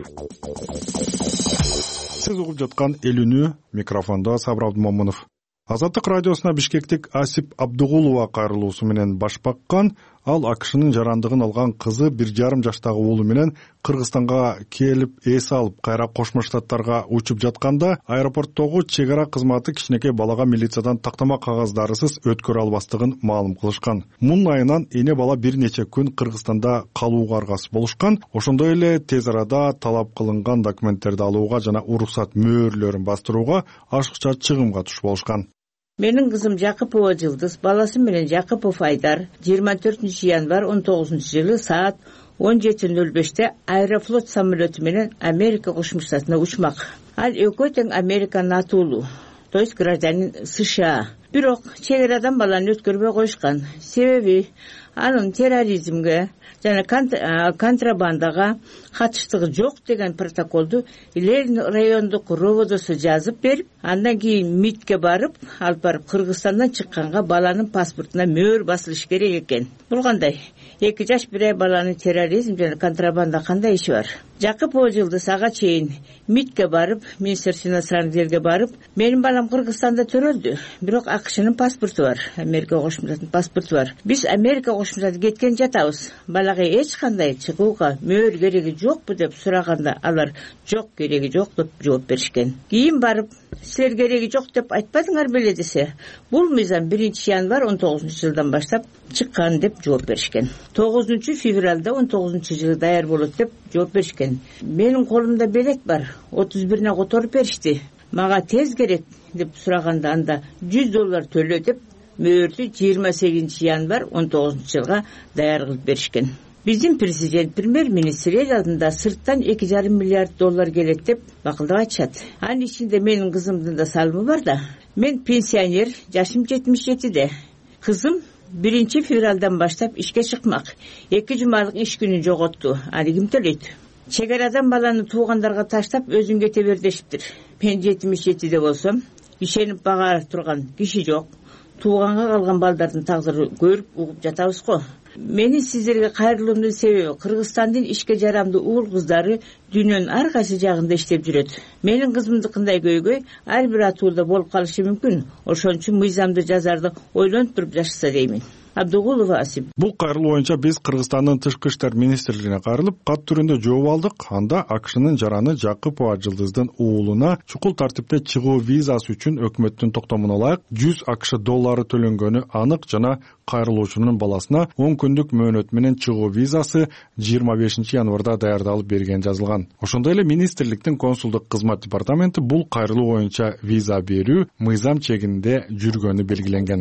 Сиз угуп жаткан эл үнү, микрофондо Сабыр Абдымомунов. Азаттык радиосуна Бишкектик Асип Абдыгулова кайрылуусу менен баш баккан. Ал АКШнын жарандыгын алган кызы бир жарым жаштагы уулу менен Кыргызстанга келип эс алып кайра Кошмо Штаттарга учуп жатканда аэропорттогу чек ара кызматы кичинекей балага милициядан тактама кагаздарысыз өткөрө албастыгын маалым кылышкан. Мунун айынан эне бала бир нече күн Кыргызстанда калууга аргасыз болушкан. Ошондой эле тез арада талап кылынган документтерди алууга жана уруксат мөөрлөрүн бастырууга ашыкча чыгымга туш болушкан. Менин кызым Жакыпова Жылдыз, баласы менен Жакыпов Айдар жыйырма төртүнчү январь он тогузунчу жылы саат он жети нөл беште Аэрофлот самолету менен Америка Кошмо Штатына учмак. Ал экөө тең Американын атуулу, то есть гражданин США. Бирок чек арадан баланы өткөрбөй коюшкан. Себеби анын терроризмге жана контрабандага катыштыгы жок деген протоколду Ленин райондук роводосу жазып берип, андан кийин МИДке барып, алып барып Кыргызстандан чыкканга баланын паспортуна мөөр басылыш керек экен. Бул кандай? эки жаш бир ай баланын терроризм жана контрабанда кандай иши бар? Жакыпова Жылдыз ага чейин МИДке барып, Министерство иностранных делге барып, менин балам Кыргызстанда төрөлдү, бирок акшнын паспорту бар, Америка Кошмо Штаттын паспорту бар. Биз Америка Кошмо Штатына кеткен жатабыз. Балага эч кандай чыгууга мөөр кереги жокпу деп сураганда алар жок, кереги жок деп жооп беришкен. Кийин барып силер кереги жок деп айтпадыңар беле десе, бул мыйзам биринчи январь он тогузунчу жылдан баштап чыккан деп жооп беришкен. тогузунчу февралда он тогузунчу жылы даяр болот деп жооп беришкен. Менин колумда белек бар, отуз бирине которуп беришти. Мага тез керек деп сураганда анда жүз доллар төлө деп мөөрдү жыйырма сегизинчи январь он тогузунчу жылга даяр кылып беришкен. Биздин президент, премьер-министр эл алдында сырттан эки жарым миллиард доллар келет деп бакылдап айтышат. Анын ичинде менин кызымдын да салымы бар да. Мен пенсионер, жашым жетимиш жетиде. Кызым биринчи февралдан баштап ишке чыкмак. эки жумалык иш күнүн жоготту. Аны ким төлөйт? Чек арадан баланы туугандарга таштап өзүң кете бер дешиптир. Мен жетимиш жетиде болсом, ишенип бага турган киши жок. Тууганга калган балдардын тагдыры көрүп угуп жатабыз го. Менин сиздерге кайрылуумдун себеби Кыргызстандын ишке жарамдуу уул кыздары дүйнөнүн ар кайсы жагында иштеп жүрөт. Менин кызымдыкындай көйгөй ар бир атууда болуп калышы мүмкүн. Ошон үчүн мыйзамды жазарды ойлонуп туруп жашаса деймин. Абдугулова Асип. Бул кайрылуу боюнча биз Кыргызстандын тышкы иштер министрлигине кайрылып, кат түрүндө жооп алдык. Анда акшнын жараны Жакыпова Жылдыздын уулуна чукул тартипте чыгуу визасы үчүн өкмөттүн токтомуна ылайык жүз акш доллары төлөнгөнү анык жана кайрылуучунун баласына он күндүк мөөнөт менен чыгуу визасы жыйырма бешинчи январда даярдалып берген жазылган. Ошондой эле министрликтин консулдук кызмат департаменти бул кайрылуу боюнча виза берүү мыйзам чегинде жүргөнү белгиленген.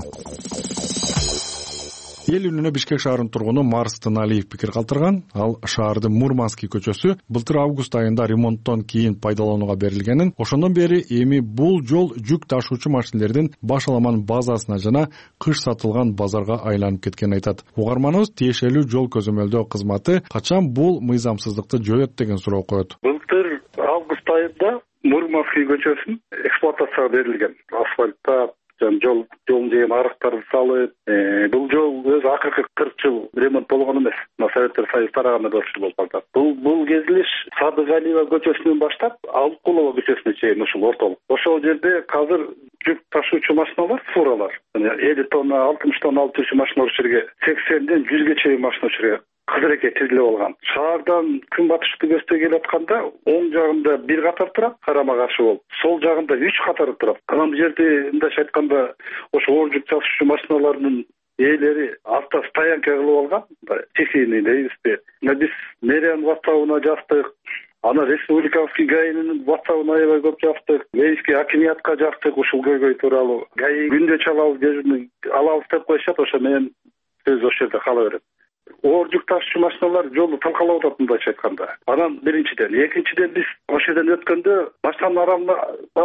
Эл үнүнө Бишкек шаарынын тургуну Марс Тыналиев пикир калтырган. Ал шаардын Мурманский көчөсү былтыр август айында ремонттон кийин пайдаланууга берилгенин, ошондон бери эми бул жол жүк ташуучу машинелердин башаламан базасына жана кыш сатылган базарга айланып кеткенин айтат. Угарманыбыз тиешелүү жол көзөмөлдөө кызматы качан бул мыйзамсыздыкты жоет деген суроо коет. Былтыр август айында Мурманский көчөсүн эксплуатацияга берилген. Асфальттап жол жолун деген арыктарды салып, бул жол өзү акыркы кырк жыл ремонт болгон эмес. Советтер Союзу тараганда дөрт жыл болуп калды. Бул бул кезилиш Садыгалиева көчөсүнөн баштап Алыкулова көчөсүнө чейин ушул ортолук. Ошол жерде казыр жүк ташуучу машиналар, фуралар, элүү тонна, алтымыш тонна алып жүрчү машиналар ушерге сексенден жүзгө чейин машина ушерге кызыреке тизилип алган. Шаардан күнбатышты көздөй келатканда оң жагында бир катар турат, карама каршы болуп, сол жагында үч катар турат. Анан бул жерде мындайча айтканда ошо оор жүк ташуучу машиналардын ээлери авто стоянка кылып алган, техийный дейбизби. Биз мэриянын ватсабына жаздык, ана республикалский гаинин ватсабына аябай көп жаздык, мейский акимиятка жаздык ушул көйгөй тууралуу. Гаи күндө чалабыз, дежурный алабыз деп коюшат, ошо менен сөз ошол жерде кала берет. Оор жүк ташуучу машиналар жолду талкалап атат мындайча айтканда. Анан биринчиден, экинчиден биз ошол жерден өткөндө машинанын аралында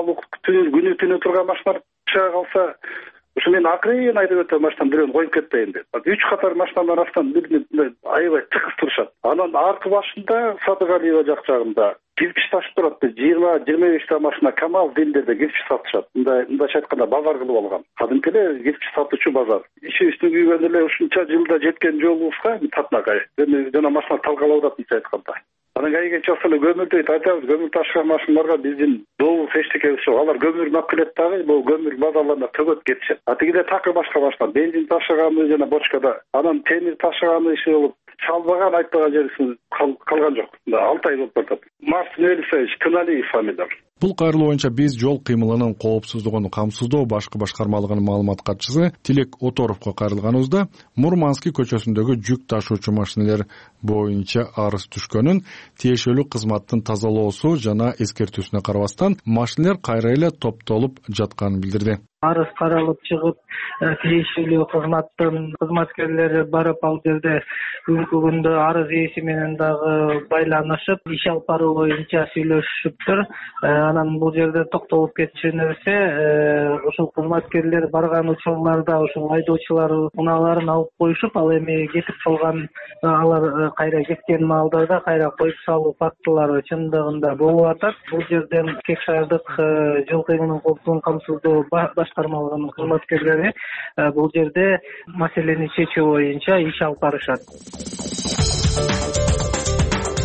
күнү түнү турган машиналар чыга калса, ошо мен акырын айдап өтөм, машинаны бирөөнү коюп кетпейин деп. Үч катар машинанын арасынан бирине аябай тыкыз турушат. Анан аркы башында Садыгалиева жак жагында кирпич ташып турат. жыйырма жыйырма беште машина Камал дилдерде кирпич сатышат. Мындай мындайча айтканда базар кылып алган. Кадимки эле кирпич сатуучу базар. Ишибизди күйгөн эле ушунча жылда жеткен жолубузга татнагай. Эми жана машина талкалап атат мындайча айтканда. Анан кайга чыкса эле көмүр дейт, айтабыз, көмүр ташыган машиналарга биздин добур эчтекебиз жок. Алар көмүрүн алып келет дагы, бул көмүр базарларына төгөт кетишет. А тигиде такыр башка машина, бензин ташыганы жана бочкада, анан темир ташыганы иши болуп, чалбаган айтпаган жерисин калган жок. алты ай болуп атат. Марс Тыналиев фамилия. Бул кайрылуу боюнча биз жол кыймылынын коопсуздугун камсыздоо башкы башкармалыгынын маалымат катчысы Тилек Оторовго кайрылганыбызда Мурманский көчөсүндөгү жүк ташуучу машинелер боюнча арыз түшкөнүн, тиешелүү кызматтын тазалоосу жана эскертүүсүнө карабастан машинелер кайра эле топтолуп жатканын билдирди. Арыз каралып чыгып, тиешелүү кызматтын кызматкерлери барып ал жерде бүгүнкү күндө арыз ээси менен дагы байланышып, иш алып баруу боюнча сүйлөшүптүр. Анан бул жерде токтолуп кетчү нерсе, ушул кызматкерлер барган учурларда ушул айдоочулар унааларын алып коюшуп, ал эми кетип калган, алар кайра кеткен маалдарда кайра коюп салуу фактылары чындыгында болуп атат. Бул жерден Бишкек шаардык жол кыймылынын коопсуздугун камсыздоо башкармалыгынын кызматкерлери бул жерде маселени чечүү боюнча иш алып барышат.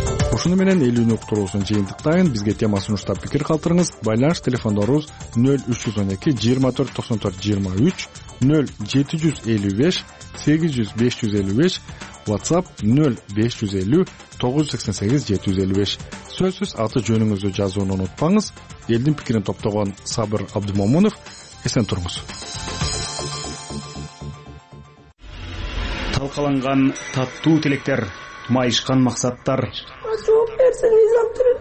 ушуну менен элүүнү уктуруусун жыйынтыктайын. Бизге тема сунуштап пикир калтырыңыз. Байланыш телефондорубуз нөл үч жүз он эки жыйырма төрт токсон төрт жыйырма үч, нөл жети жүз элүү беш сегиз жүз беш жүз элүү беш, WhatsApp нөл беш жүз элүү тогуз жүз сексен сегиз жети жүз элүү беш. Сөзсүз аты жөнүңүздү жазууну унутпаңыз. Элдин пикирин топтогон Сабыр Абдымомунов. Эсен туруңуз. Талкаланган таттуу тилектер, майышкан максаттар. Жооп берсин, изаттыр.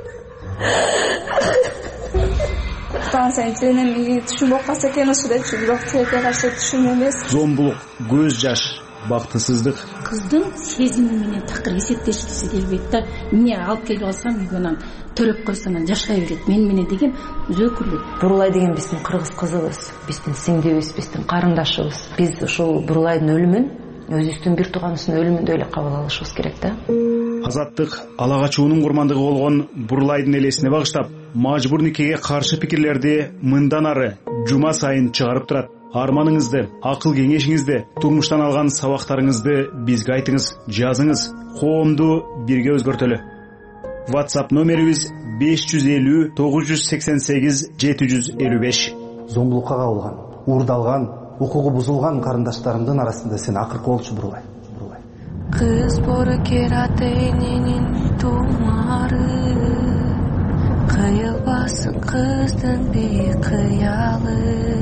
Тансаң сен эми түшүнүп калса экен ошо деп бирок тилекке каршы түшүн эмес. Зомбулук, көз жаш, бактысыздык. Кыздын сезими менен такыр эсептешкиси келбейт да. Эмне алып келип алсам үйгөнөн төлөп койсоң жашай берет. Мен менен деген өзөкүрлүк. Бурулай деген биздин кыргыз кызыбыз, биздин сиңдибиз, биздин карындашыбыз. Биз ушул Бурулайдын өлүмүн өзүбүздүн бир тууганыбыздын өлүмүндөй эле кабыл алышыбыз керек да. Азаттык ала качуунун курмандыгы болгон Бурулайдын элесине багыштап, мажбур никеге каршы пикирлерди мындан ары жума сайын чыгарып турат. Арманыңызды, акыл кеңешиңизди, турмуштан алган сабактарыңызды бизге айтыңыз, жазыңыз. Коомду бирге өзгөртөлү. WhatsApp номерибиз беш жүз элүү тогуз жүз сексен сегиз жети жүз элүү беш. Зомбулукка кабылган, уурдалган, укугу бузулган карындаштарымдын арасында сен акыркы болчу Бурулай. Бурулай. Кыз боркерат эненин тумары, кыйылбасын кыздын бейкыялы.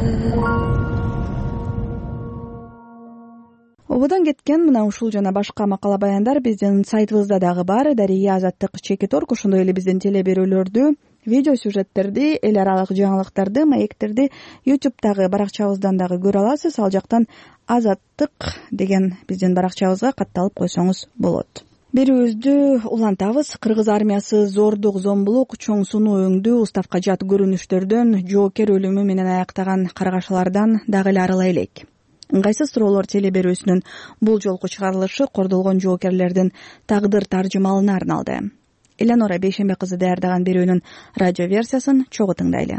Ободан кеткен мына ушул жана башка макала баяндар биздин сайтыбызда дагы бар. Дария Азаттык чекит орг, ошондой эле биздин телеберүүлөрдү, видео сюжеттерди, эл аралык жаңылыктарды, маектерди YouTube'дагы баракчабыздан дагы көрө аласыз. Ал жактан Азаттык деген биздин баракчабызга катталып койсоңуз болот. Бирибизди улантабыз. Кыргыз армиясы зордук, зомбулук, чоң сунуу өңдүү, уставка жат көрүнүштөрдөн, жоокер өлүмү менен аяктаган каргашалардан дагы эле арыла элек. Ыңгайсыз суроолор телеберүүсүнүн бул жолку чыгарылышы кордолгон жоокерлердин тагдыр таржымалына арналды. Эленора Бейшембе кызы даярдаган берүүнүн радио версиясын чогуу тыңдайлы.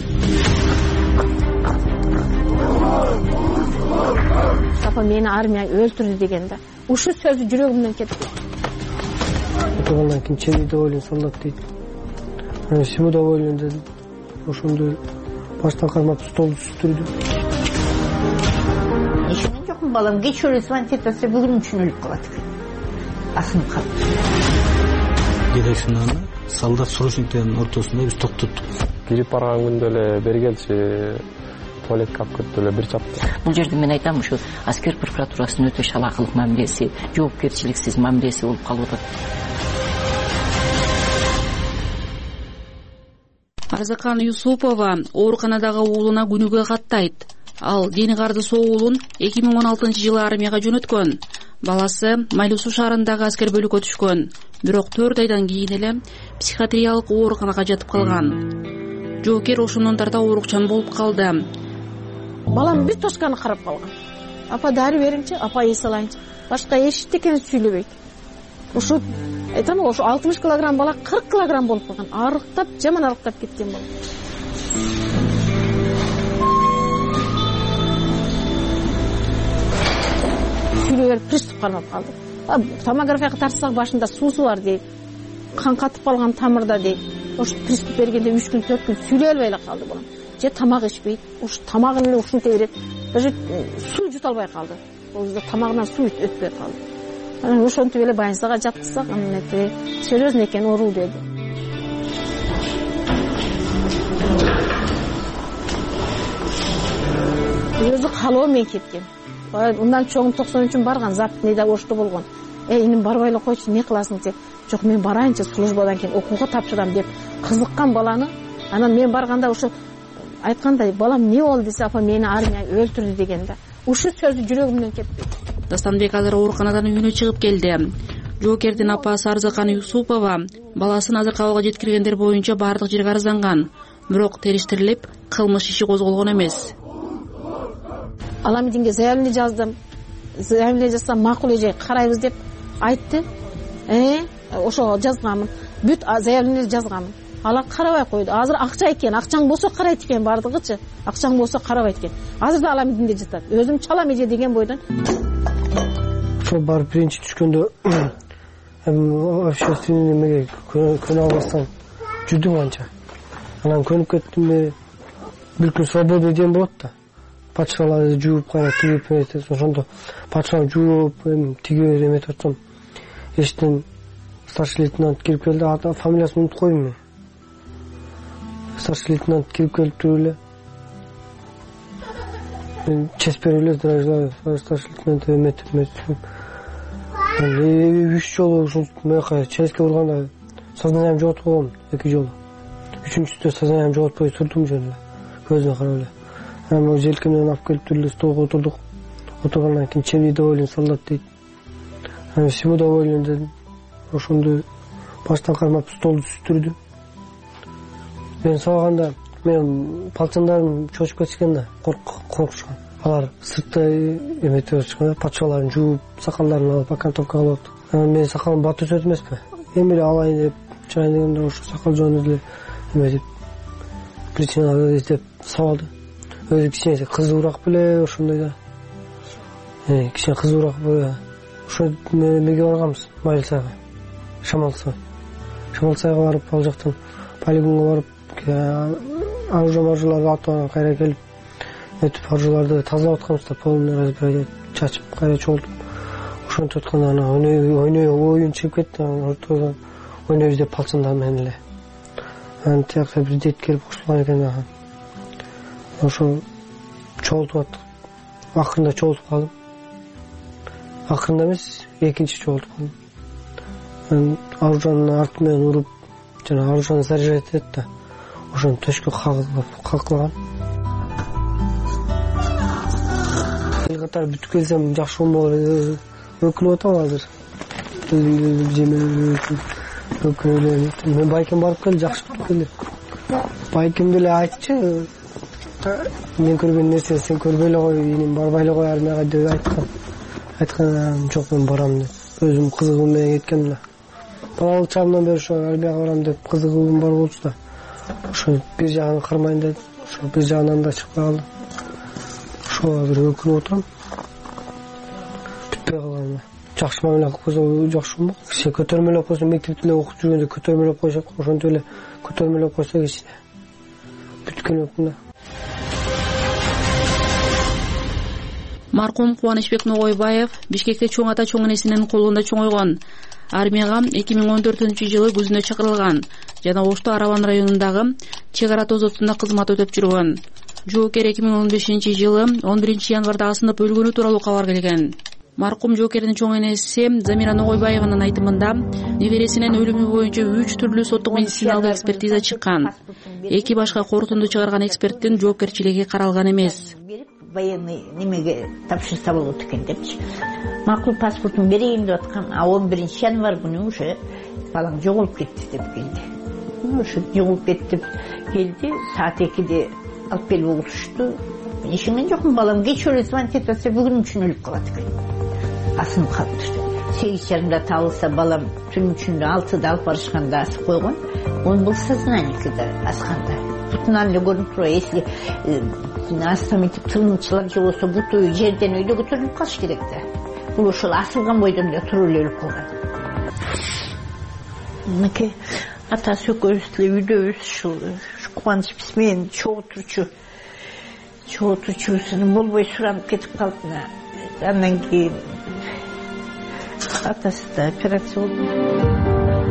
Апа мени армия өлтүрдү дегенде, ушул сөзү жүрөгүмдөн кетти. Одан кийин чени доволен солдат дейт. Мен всему доволен дедим. Ошондой баштан кармап столду сүртүрдү. Ишенген жокмун балам, кечүүрү звонить этсе бүгүн үчүн өлүп калат экен. Асым калды. Дирекцияны солдат срочниктин ортосунда биз токтоттук. Кирип барган күндө эле бери келчи туалетке алып кетти эле бир чапты. Бул жерде мен айтам, ушу аскер прокуратурасынын өтө шалакылык мамилеси, жоопкерчиликсиз мамилеси болуп калып атат. Арзакан Юсупова ооруканадагы уулуна күнүгө каттайт. Ал Дени Кардыс уулун эки миң он алтынчы жылы армияга жөнөткөн. Баласы Майлусу шаарындагы аскер бөлүккө түшкөн. Бирок төрт айдан кийин эле психиатриялык ооруканага жатып калган. Жоокер ошондон тарта оорукчан болуп калды. Балам бир тошканы карап калган. Апа дары бериңчи, апа эс алайынчы. Башка эчтекени сүйлөбөйт. Ошо айтам, ошо алтымыш килограмм бала кырк килограмм болуп калган. Арыктап, жаман арыктап кеткен бала. Сүйлөбөр приступ кармап калды. Томографияга тартсак башында суусу бар дейт. Кан катып калган тамырда дейт. Ошо приступ бергенде үч күн, төрт күн сүйлөй албай эле калды балам. Же тамак ичпейт. Ушу тамагын эле ушинте берет. Даже суу жута албай калды. Ол тамагынан суу өтпөй калды. Анан ошентип эле больницага жаткызсак, анан эти серьезный экен, оору деди. Өзү калоо менен кеткен. Ундан чоң токсон үчүн барган, западныйда ошто болгон. Э, иним барбай эле койчу, не кыласың деп. Жок, мен барайынчы, службадан кийин окууга тапшырам деп кызыккан баланы. Анан мен барганда ошо айткандай, балам не болду десе, апа мени армия өлтүрдү дегенде. Ушул сөзү жүрөгүмдөн кетти. Дастанбек азыр ооруканадан үйүнө чыгып келди. Жоокердин апасы Арзакан Юсупова баласын азыркы абалга жеткиргендер боюнча баардык жерге арызданган. Бирок териштирилип, кылмыш иши козголгон эмес. Аламидинге заявление жаздым. Заявление жазсам макул эже карайбыз деп айтты. Э, ошо жазганмын. Бүт заявление жазганмын. Алар карабай койду. Азыр акча экен, акчаң болсо карайт экен бардыгычы. Акчаң болсо карабайт экен. Азыр да Аламидинде жатат. Өзүм чалам эже деген бойдон. Ошо барып биринчи түшкөндө общественный немеге көнө албастан жүрдүм анча. Анан көнүп кеттимби бир күн свобода дем болот да. Пачкаларды жууп кайра тигип эметесиң. Ошондо пачканы жууп тигип эметип атсам эчтен старший лейтенант кирип келди. Ата фамилиясын унутуп койдум мен. Старший лейтенант кирип келиптир эле. Мен честь берип эле здравия, старший лейтенант эметип эметип. Үч жолу ушул мыяка честке урганда сознанием жоготуп койгом эки жолу. Үчүнчүсүдө сознанием жоготпой турдум жерде. Көзүмө карап эле. Анан желкемден алып келип эле столго отурдук. Отургандан кийин чем недоволен солдат дейт. Анан всему доволен дедим. Ошондо баштан кармап столду сүзтүрдү. Мен сабаганда мен палчандарым чочуп кетишкен да, коркушкан. Алар сыртта эметип жатышкан, пачкаларын жууп, сакалдарын алып окантовкага алып. Анан мен сакалым батып өтөт эмеспи? Эми эле алайын деп чырайын дегенде ошо сакал жонду эле эметип причина издеп сабалды. Өзү кичине кызуураак беле ошондой да. Э, кичине кызуураак беле. Ошо эмеге барганбыз, Майылсайга. Шамалсай. Шамалсайга барып, ал жактан полигонго барып, аржа-маржаларды атып кайра келип, өтүп аржаларды тазалап атканбыз да, полный разбирать чачып кайра чогултуп. Ошентип атканда ана ойной оюн чыгып кетти, ортодон ойнойбуз деп палчандар менен эле. Анан тиякта бир дет келип кошулган экен да. Ошо чогултуп аттык. Акырында чогултуп калдым. Акырында эмес, экинчи чогултуп калдым. Анан оружанын арты менен уруп, жана оружаны заряжать этет да. Ошону төшкө калкылаган. Эл катары бүтүп келсем жакшы болмок. Өкүнүп атам азыр. Өкүнүп. Мен байкем барып келди, жакшы бүтүп келди. Байкем деле айтчы. Мен көргөн нерсе сен көрбөй эле кой, иним барбай эле кой армияга деп айткан. Айткан жок, мен барам деп. Өзүм кызыгым менен кеткем да. Балалык чагымдан бери ошо армияга барам деп кызыгым бар болчу да. Ошо бир жагын кармайын деп, ошо бир жагынан да чыкпай калдым. Ошо азыр өкүнүп отурам. Бүтпөй калган. Жакшы мамиле кылып койсо жакшы болмок. Кичине көтөрмөлөп койсо, мектепте эле окуп жүргөндө көтөрмөлөп койшот. Ошентип эле көтөрмөлөп койсо кичине бүткөн өкүн да. Маркум Кубанычбек Ногойбаев Бишкекте чоң ата чоң энесинин колунда чоңойгон. Армияга эки миң он төртүнчү жылы күзүнө чакырылган жана Ошто Арабан районундагы Чек Ара тозотунда кызмат өтөп жүргөн. Жоокер эки миң он бешинчи жылы он биринчи январда асынып өлгөнү тууралуу кабар келген. Маркум жоокердин чоң энеси Замира Ногойбаеванын айтымында небересинин өлүмү боюнча үч түрлүү соттук медициналык экспертиза чыккан. Эки башка корутунду чыгарган эксперттин жоопкерчилиги каралган эмес. Военный немеге тапшырса болот экен депчи. Макул паспортун берейин деп аткан, а он биринчи январь күнү уже балаң жоголуп кетти деп келди. Ошо жоголуп кетти келди, саат экиде алып келип угушушту. Мен ишенген жокмун, балам кеч эле звонить этип атса бүгүн үчүн өлүп калат экен. Асынып калыптыр. сегиз жарымда табылса, балам түн үчүндө алтыда алып барышканда асып койгон. Он был сознанийкиде асканда. Бутунан эле көрүнүп турат, если астам этип тырмычылар же болсо буту жерден өйдө көтөрүлүп калыш керек да. Бул ошол асылган бойдон эле туруп эле өлүп калган. Мынакей атасы экөөбүз эле үйдөбүз, ушул Кубаныч биз менен чогуу турчу. Чогуу турчубуз болбой суранып кетип калды. Андан кийин атасы да операция болду.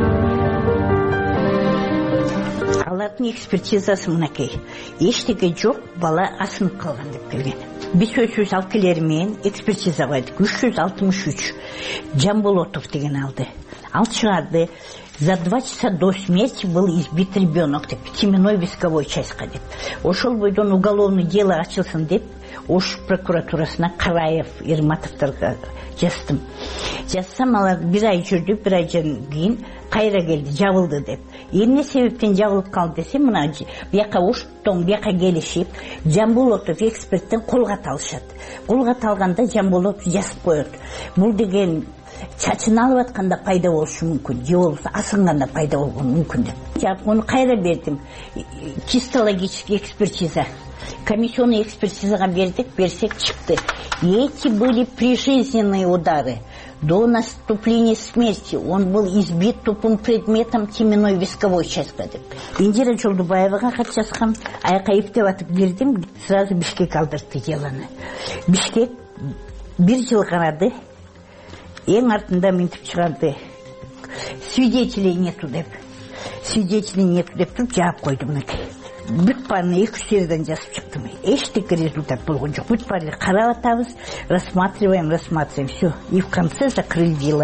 Алардын экспертизасы мынакей. Эчтеке жок, бала асынып калган деп келген. Биз өзүбүз алып келери менен экспертиза койдук. үч жүз алтымыш үч Жамболотов деген алды. Ал чыгарды. За два часа до смерти был избит ребенок деп, теменной висковой частька деп. Ошол бойдон уголовный дело ачылсын деп, Ош прокуратурасына Караев, Ирматовторго жаздым. Жазсам алар бир ай жүрдү, бир айдан кийин кайра келди, жабылды деп. Эмне себептен жабылып калды десе, мына бияка Оштон бияка келишип, Жамболотов эксперттен колго талышат. Колго талганда Жамболотов жазып коет. Бул деген чачын алып атканда пайда болушу мүмкүн, же болбосо асынганда пайда болгон мүмкүн деп. Жап аны кайра бердим. Гистологический экспертиза. Комиссионный экспертизага бердик, берсек чыкты. Эти были прижизненные удары. До наступления смерти он был избит тупым предметом теменной висковой части деп. Индира Жолдубаеваға хат жазгам, айкайып деп атып бердим, сразу Бишкек алдырды деланы. Бишкек бир жыл карады, эң артында мынтип чыгарды. Свидетелей нету деп. Свидетелей нету деп туруп жаап койдум экен. Бүт бааны эки жүз жерден жазып чыктым. Эчтеке результат болгон жок. Бүт бааны карап атабыз, рассматриваем, рассматриваем. Все. И в конце закрыли дело.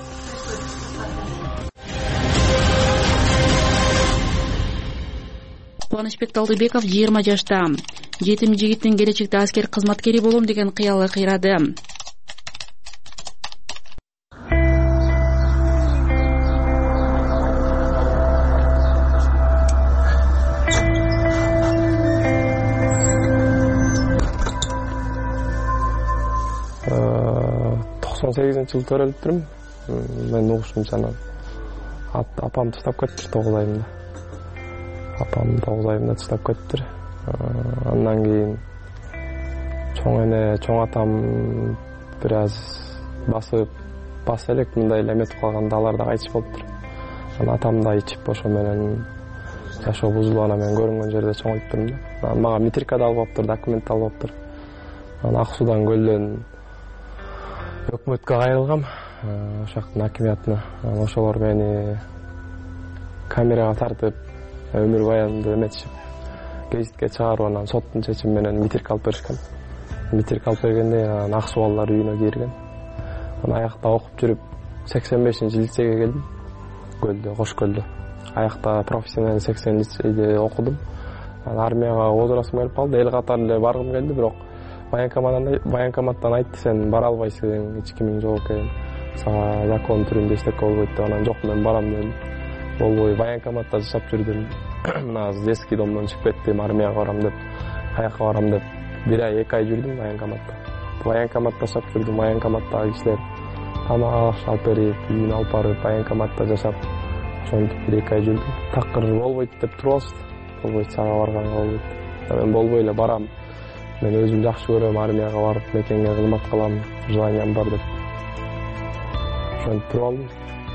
Кубанычбек Талдыбеков жыйырма жашта. Жетим жигиттин келечекте аскер кызматкери болом деген кыялы кыйрады. токсон сегизинчи жылы төрөлүп турмун. Мен угушумча анан апам таштап кетти тогуз айымда. Апам тогуз айымда таштап кетти. Андан кийин чоң эне, чоң атам бир аз басып, бас элек мындай эле эметип калганда алар да кайтыш болуптур. Анан атам да ичип ошо менен жашоо бузулган, мен көрүнгөн жерде чоңоюп турмун да. Анан мага метрика да алып алыптыр, документ да алып алыптыр. Анан Ак Судан көлдөн өкмөткө кайрылгам, ошактын акимиятына. Ошолор мени камерага тартып, өмүр баянымды эметишип, гезитке чыгарып, анан соттун чечими менен метрика алып беришкен. Метрика алып бергенде анан Ак Суу балдар үйүнө кирген. Анан аякта окуп жүрүп сексен бешинчи лицейге келдим. Көлдө, Кош көлдө. Аякта профессионалдык сексен лицейде окудум. Анан армияга отурасым келип калды, эл катары эле баргым келди, бирок военкоматтан айтты, сен бара албайсың, эч кимиң жок экен, сага закон түрүндө эчтеке болбойт деп. Анан жок, мен барам дедим. Болбой военкоматта жашап жүрдүм. Мына детский домдон чыгып кеттим, армияга барам деп, каяка барам деп бир ай, эки ай жүрдүм военкоматта. Военкоматта жашап жүрдүм, военкоматтагы кишилер тамак алып берип, үйүнө алып барып, военкоматта жашап, ошентип бир эки ай жүрдүм. Такыр болбойт деп турабыз. Болбойт, сага барганга болбойт. Мен болбой эле барам. Мен өзүм жакшы көрөм, армияга барып мекенге кызмат кылам, желаниям бар деп. Ошентип туруп алдым.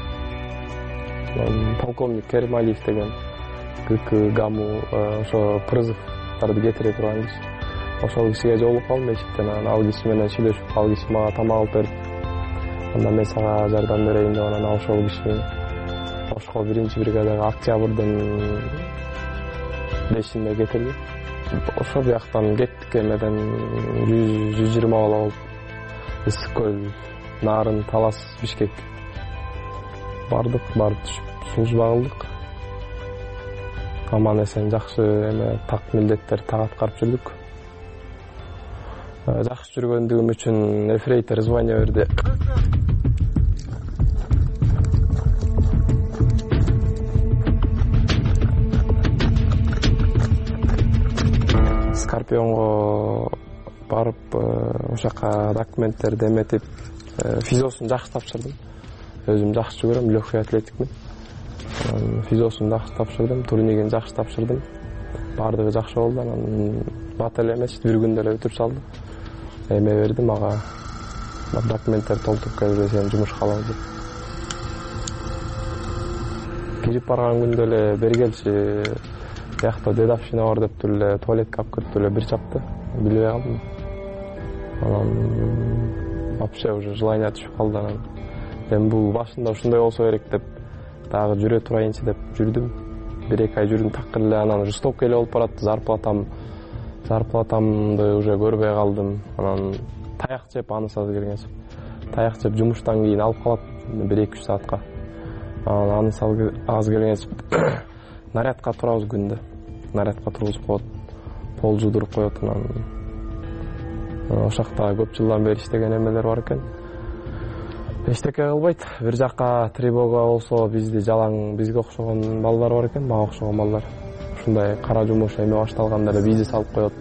Полковник Керималиев деген КК ГАМУ ошо призывдарды кетире турган киши. Ошол кишиге жолугуп калдым эшиктен. Анан ал киши менен сүйлөшүп, ал киши мага тамак алып берип, андан мен сага жардам берейин деп, анан ошол киши Ошко биринчи бригадага октябрдын бешинде кетирди. Ошо бияктан кеттик, эмеден жүз жыйырма бала болуп, Ысык көл, Нарын, Талас, Бишкек бардык, барып түшүп, служба кылдык. Аман эсен жакшы эме так милдеттер так аткарып жүрдүк. Жакшы жүргөндүгүм үчүн эфрейтор звание берди. Скорпионго барып, ошака документтерди эметип, физосун жакшы тапшырдым. Өзүм жакшы көрөм, легкий атлетикмин. Физосун жакшы тапшырдым, турнигин жакшы тапшырдым. Бардыгы жакшы болду. Анан бат эле эмес, бир күндө эле бүтүп салды. Эме берди мага, документтер толтуруп келип, сен жумушка алабыз деп. Кирип барган күндө эле бергелчи биякта дедовщина бар деп тур эле туалетке алып кирип эле бир чапты. Билбей калдым. Анан вообще уже желание түшүп калды. Анан мен бул башында ушундай болсо керек деп дагы жүрө турайынчы деп жүрдүм. Бир эки ай жүрдүм, такыр эле анан жестокий эле болуп баратты. Зарплатам зарплатамды уже көрбөй калдым. Анан таяк жеп, анысы аз келгенсип. Таяк жеп жумуштан кийин алып калат бир эки үч саатка. Анан анысы аз келгенсип нарядка турабыз күндө. Нарядка тургузуп коет, пол жудуруп коет. Анан ошакта көп жылдан бери иштеген эмелер бар экен. Эчтеке кылбайт. Бир жакка тревога болсо бизди жалаң, бизге окшогон балдар бар экен, мага окшогон балдар. Ушундай кара жумуш эме башталганда эле бизди салып коет.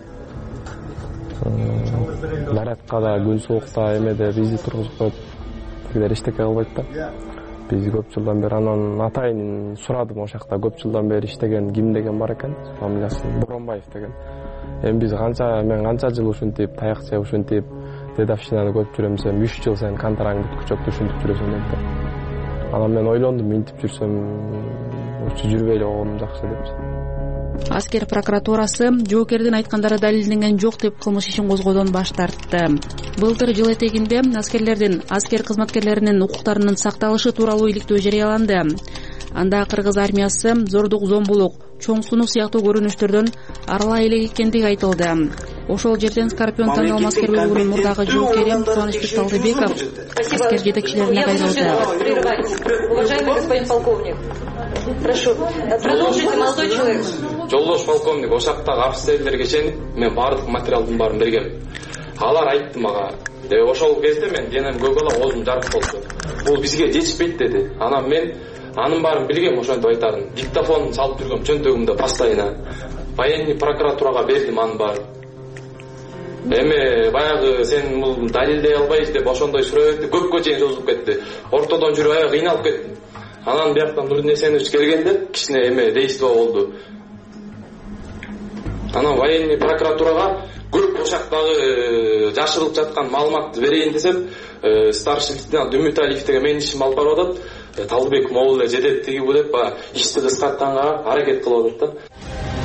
Нарядка да күн суукта эмеде бизди тургузуп коет. Тигилер эчтеке кылбайт да. Биз көп жылдан бери анан атайын сурадым, ошакта көп жылдан бери иштеген ким деген бар экен, фамилиясы Боронбаев деген. Эми биз канча, мен канча жыл ушинтип, таяк жеп, ушинтип дедовщинаны көрүп жүрөм, сен үч жыл сен контрагың бүткүчө жок түшүндүк жүрөсүң деп. Анан мен ойлондум, минтип жүрсөм учу жүрбөй эле койгонум жакшы деп. Аскер прокуратурасы жоокердин айткандары далилденген жок деп кылмыш ишин козгоодон баш тартты. Былтыр жыл этегинде аскерлердин, аскер кызматкерлеринин укуктарынын сакталышы тууралуу иликтөө жарыяланды. Анда кыргыз армиясы зордук, зомбулук, чоң сунук сыяктуу көрүнүштөрдөн арыла элек экендиги айтылды. Ошол жерден Скорпион тандалма аскер бөлүгүнүн мурдагы жоокери Кубанычбек Талдыбеков аскер жетекчилерине кайрылды. Уважаемый господин полковник, прошу, продолжите, молодой человек. Жолдош полковник, ошактагы обстоятельстволор кечени мен баардык материалдын баарын бергем. Алар айтты мага. Ошол кезде мен денем көгала, оозум жарык болду. Бул бизге жетишпейт деди. Анан мен анын баарын билгем, ошентип айтарын. Диктофон салып жүргөм чөнтөгүмдө постоянно. Военный прокуратурага бердим анын баарын. Эми баягы сен бул далилдей албайсың деп ошондой сүрөтү көпкө чейин созулуп кетти. Ортодон жүрүп аябай кыйналып кеттим. Анан бияктан Нурдин Эсенович келгенде кичине эме действо болду. Анан военный прокуратурага көп ошактагы жашырылып жаткан маалыматты берейин десем, старший лейтенант Үмүталиев деген менин ишим алып барып атат. Талдыбек могул эле жетет тиги бу деп ишти кыскартканга аракет кылып атат да.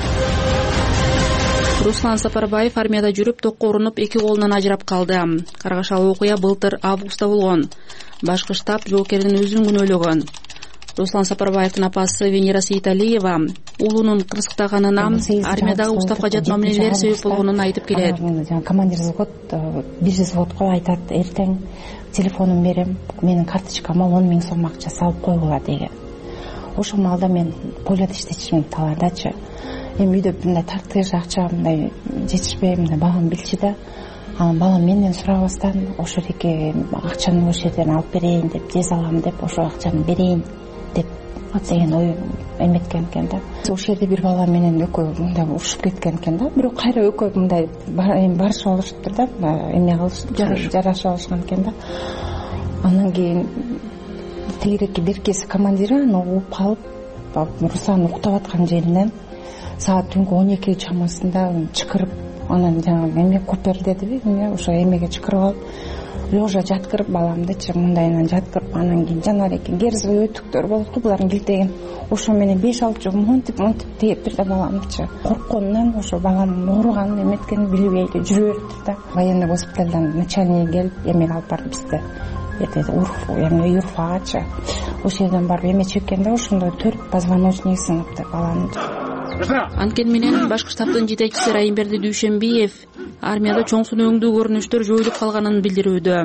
Руслан Сапарбаев армияда жүрүп токко урунуп эки колунан ажырап калды. Каргашалуу окуя былтыр августта болгон. Башкы штаб жоокердин өзүн күнөөлөгөн. Руслан Сапарбаевдин апасы Венера Сейталиева уулунун кырсыктаганына армиядагы уставка жат мамилелер себеп болгонун айтып келет. Командир взвод, бир взводко айтат, эртең телефонун берем, менин карточкама он миң сом акча салып койгула деген. Ошол маалда мен пойлот иштечимин талаардачы. Эми үйдө мындай тартыш акча мындай жетишпей, мындай балам билчи да. Анан балам менден сурабастан ошол эки акчаны ошол жерден алып берейин деп, тез алам деп, ошол акчаны берейин деп деген ой эметкен экен да. Ошол жерде бир бала менен экөө мындай урушуп кеткен экен да. Бирок кайра экөө мындай барышып алышыптыр да, эме кылышып, жарашып алышкан экен да. Андан кийин тегиреки беркеси командири аны угуп калып, Руслан уктап аткан жеринен саат түнкү он эки чамасында чакырып, анан жанагы эме купер дедиби, ошо эмеге чакырып алып, лежа жаткырып баламдычы мындайынан жаткырып, анан кийин жанар экен герзовый өтүктөр болот го, булардын килтеген. Ошо менен беш алты жолу монтип монтип тээп бирде баламдычы. Коркконунан ошо балам ооруганын эметкенин билбей эле жүрө бериптир да. Военный госпиталдан начальник келип эмеге алып барды бизди. Урф, эми Юрфагачы. Ошол жерден барып эме чеккен да, ошондо төрт позвоночник сыныпты баланын. Анткени менен башкы штабдын жетекчиси Райымберди Дүйшөнбиев армияда чоң сунөңдүү көрүнүштөр жоюлуп калганын билдирүүдө.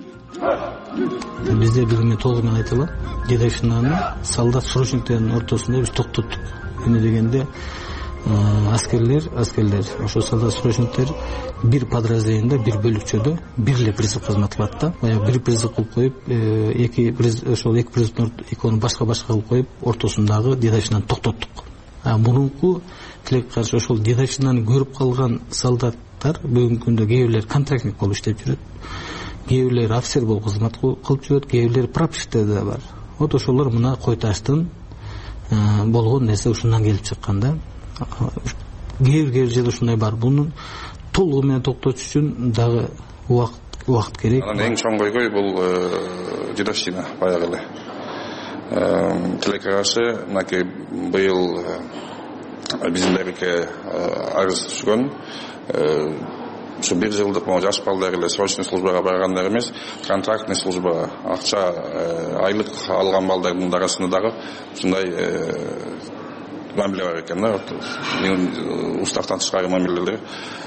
Бизде бир эме толугу менен айтылат. Дедовщинаны солдат срочниктердин ортосунда биз токтоттук. Эмне дегенде аскерлер, аскерлер, ошо солдат срочниктер бир подразделениеде, бир бөлүкчөдө бир эле призыв кызмат кылат да. Бир призыв кылып коюп, эки призыв, ошол эки призывдын экөөнү башка-башка кылып коюп, ортосундагы дедовщинаны токтоттук. Мурунку тилекке каршы ошол дедовщинаны көрүп калган солдаттар бүгүнкү күндө кээ бирлер контрактник болуп иштеп жүрөт, кээ бирлер офицер болуп кызмат кылып жүрөт, кээ бирлер прапорщиктер да бар. Вот ошолор мына Кой Таштын болгон нерсе ушундан келип чыккан да. Кээ бир жерде ушундай бар. Буну толугу менен токтотуш үчүн дагы убакыт убакыт керек. Анан эң чоң койгой бул дедовщина баягы эле. Тилекке каршы мынакей быйыл биздин береке арыз түшкөн. Ушу бир жылдык могу жаш балдар эле срочный службага баргандар эмес, контрактный службага акча айлык алган балдардын арасында дагы ушундай мамиле бар экен да. Уставтан тышкары мамилелер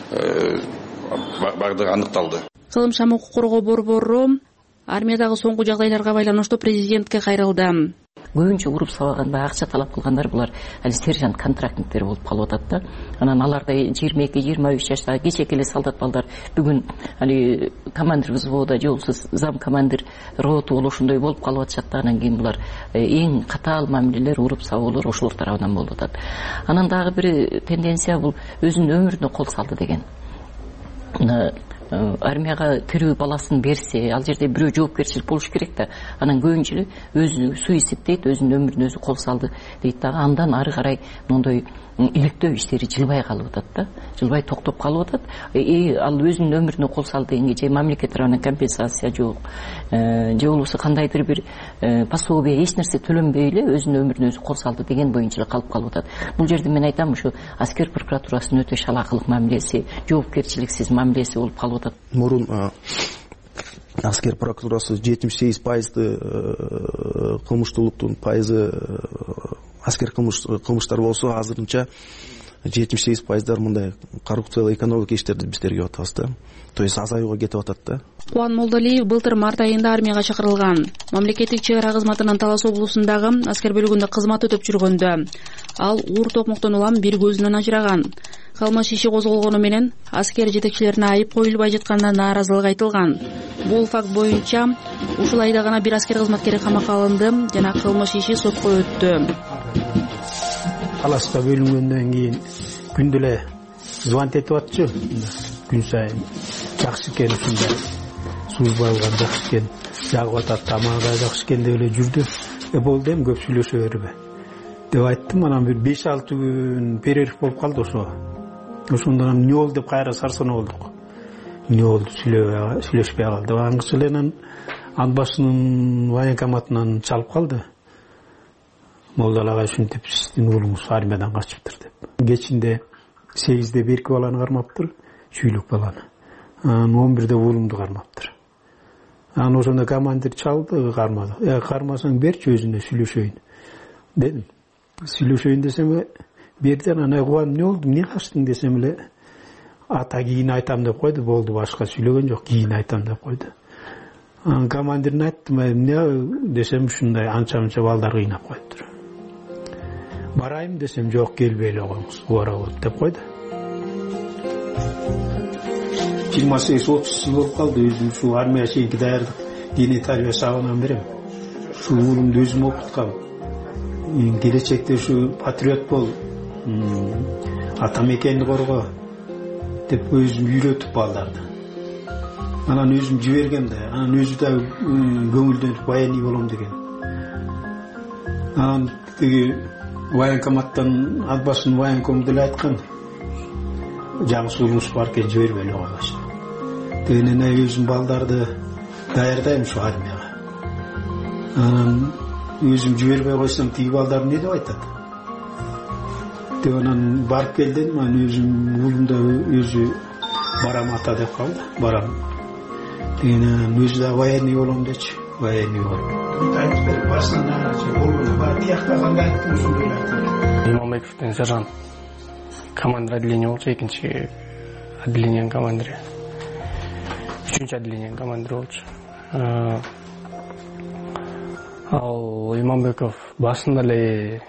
бардыгы аныкталды. Кылым шам укук коргоо борбору армиядагы соңку жагдайларга байланыштуу президентке кайрылды. Көбүнчө уруп сабаган баягы акча талап кылгандар булар али сержант контрактниктер болуп калып атат да. Анан аларда жыйырма эки жыйырма үч жаштагы кечеки эле солдат балдар бүгүн али командир взвода жолсуз зам командир роту болушундай болуп калып атышат да. Анан кийин булар эң катаал мамилелер, уруп сабоолор ошолор тарабынан болуп атат. Анан дагы бир тенденция бул өзүнүн өмүрүнө кол салды деген. армияга кирүү баласын берсе, ал жерде бирөө жоопкерчилик болуш керек да. Анан көбүнчө өзү суицидтейт, өзүнүн өмүрүнө өзү кол салды дейт дагы. Андан ары карай мондой иликтөө иштери жылбай калып атат да, жылбай токтоп калып атат. И ал өзүнүн өмүрүнө кол салды дегенге же мамлекет тарабынан компенсация жок, же болбосо кандайдыр бир пособие, эч нерсе төлөнбөй эле өзүнүн өмүрүнө өзү кол салды деген боюнча калып калып атат. Бул жерде мен айтам, ушу аскер прокуратурасынын өтө шалаакылык мамилеси, жоопкерчиликсиз мамилеси болуп калып атат. Мурун аскер прокуратурасы жетимиш сегиз пайызды кылмыштуулуктун пайызы аскер кылмыштар болсо, азырынча жетимиш сегиз пайыздар мындай коррупциялык экономик иштерди биз тергеп атабыз да. То есть азаюуга кетип атат да. Кубан Молдалиев былтыр март айында армияга чакырылган. Мамлекеттик чек ара кызматынын Талас облусундагы аскер бөлүгүндө кызмат өтөп жүргөндө ал уур токмоктон улам бир көзүнөн ажыраган. Кылмыш иши козголгону менен аскер жетекчилерине айып коюлбай жатканына нааразылык айтылган. Бул факт боюнча ушул айда гана бир аскер кызматкери камакка алынды жана кылмыш иши сотко өттү. Таласка бөлүнгөндөн кийин күндө эле звонок этип атчу. Күн сайын жакшы экен, ушундай служба алган жакшы экен, жагып атат, тамагы да жакшы экен деп эле жүрдү. Э болду, эми көп сүйлөшө бербе деп айттым. Анан бир беш алты күн перерыв болуп калды ошо. Ошондон эмне болду деп кайра сарсанаа болдук. Эмне болду, сүйлөшпөй калды. Аңгысы эле ан башынын военкоматынан чалып калды. Молдал ага ушинтип, сиздин уулуңуз армиядан качыптыр деп. Кечинде сегизде берки баланы кармаптыр, чүйлүк баланы. Анан он бирде уулумду кармаптыр. Анан ошондо командир чалды, кармады. Э, кармасаң берчи, өзүнө сүйлөшөйүн дедим. Сүйлөшөйүн десем, берден анан кубан эмне болду, эмне качтың десем эле, ата кийин айтам деп койду, болду, башка сүйлөгөн жок, кийин айтам деп койду. Анан командирине айттым, эмне десем, ушундай анча-мынча балдар кыйнап коюптур. Барайым десем, жок, келбей эле коюңуз, убара болот деп койду. жыйырма сегиз отуз жыл болуп калды, өзүм ушул армия чейинки даярдык диний тарбия сабынан берем. Ушул уулумду өзүм окуткам. Келечекте ушу патриот бол, ата мекенди корго деп өзүм үйрөтүп балдарды. Анан өзүм жибергем да, анан өзү да көңүлдөнүп военный болом деген. Анан тиги военкоматтан адбасын военком деле айткан, жаңы сулуңуз бар экен, жибербей эле койгула. Дегенен өзүм балдарды даярдайм ушу армияга. Анан өзүм жибербей койсом, тиги балдар эмне деп айтат деп анан барып келдим. Анан өзүм уулум да өзү барам ата деп калды, барам дегенен өзү да военный болом дечи, военный болом. Айтып берип башынан болгону бар, тияктаганда айттым, ошондой эле айттым. Имамбековдун сержант командир отделение болчу, экинчи отделениянын командири, үчүнчү отделениянын командири болчу. Ал Имамбеков башында эле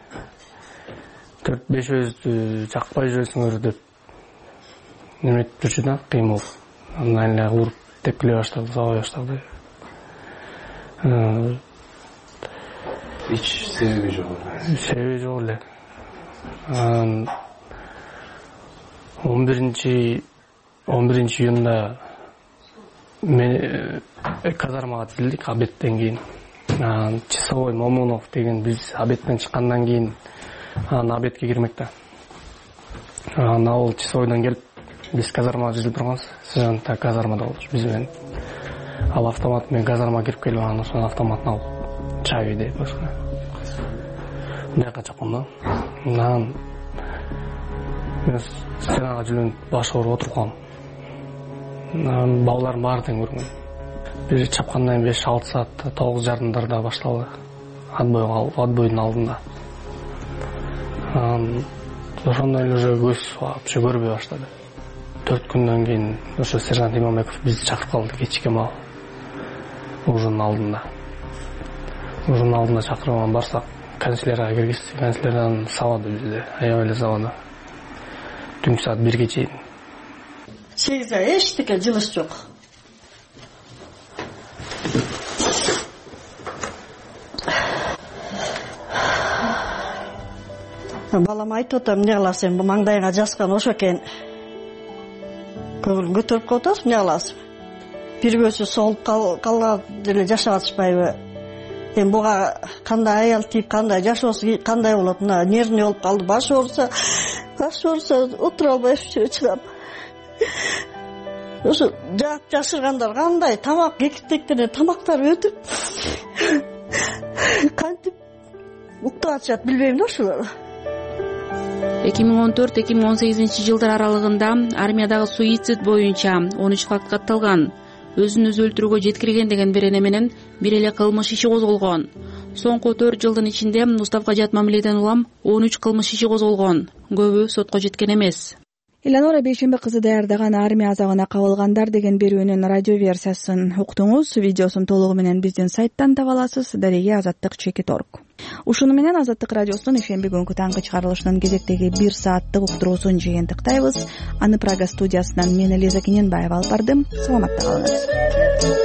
төрт беш өзү жакпай жүрөсүңөр деп неметип жүрчү да, кыймыл. Андан эле уруп тепкилей баштады, сабай баштады. Эч себеби жок эле. Себеби жок эле. Анан он биринчи июнда мен казармага тизилдик обедтен кийин. Анан часовой Момунов деген биз обедтен чыккандан кийин анан обедке кирмек да. Анан ал часовойдон келип биз казармага тизилип турганбыз. Сержант да казармада болчу биз менен. Ал автомат менен казармага кирип келип, анан ошонун автоматын алып чаби деп башка. Мындай чаккан да. Анан мен стенага жүлөнүп баш ооруп отуруп калдым. Анан балалардын баары тең көргөн. Бир чапкандан кийин беш алты саатта тогуз жарымдарда башталды. Отбойдун алдында. Анан ошондон эле уже көз вообще көрбөй баштады. төрт күндөн кийин ошо сержант Имамбеков бизди чакырып калды кечке маал. Ужунун алдында. Ужунун алдында чакырып барсак, канцелярияга киргизди. Канцеляриядан сабады бизди, аябай эле сабады. Түнкү саат бирге чейин. Сегизде эчтеке жылыш жок. Балам айтып атам, эмне кыласың, бу маңдайыңа жазган ошо экен. көңүлүн көтөрүп коюп атасыз, эмне кыласыз? Бирөөсү соолуп калган деле жашап атышпайбы? Эми буга кандай аял тип, кандай жашоосу кандай болот? Мына нервный болуп калды, башы ооруса, башы ооруса отура албай чыгам. Ошо жаап жашыргандар кандай тамак кекиртектеринен тамактары өтүп кантип уктап атышат билбейм да ушулар. эки миң он төрт эки миң он сегизинчи жылдар аралыгында армиядагы суицид боюнча он үч факт катталган. Өзүн өзү өлтүрүүгө жеткирген деген берене менен бир эле кылмыш иши козголгон. Соңку төрт жылдын ичинде уставка жат мамиледен улам он үч кылмыш иши козголгон. Көбү сотко жеткен эмес. Эланора Бейшембе кызы даярдаган армия азабына кабылгандар деген берүүнүн радио версиясын уктуңуз. Видеосун толугу менен биздин сайттан таба аласыз. Дареге Азаттык чекит точка орг. Ушуну менен Азаттык радиосунун ишемби күнгү таңкы чыгарылышынын кезектеги бир сааттык уктуруусун жыйынтыктайбыз. Аны Прага студиясынан мен Элиза Кененбаева алып бардым. Саламатта калыңыз.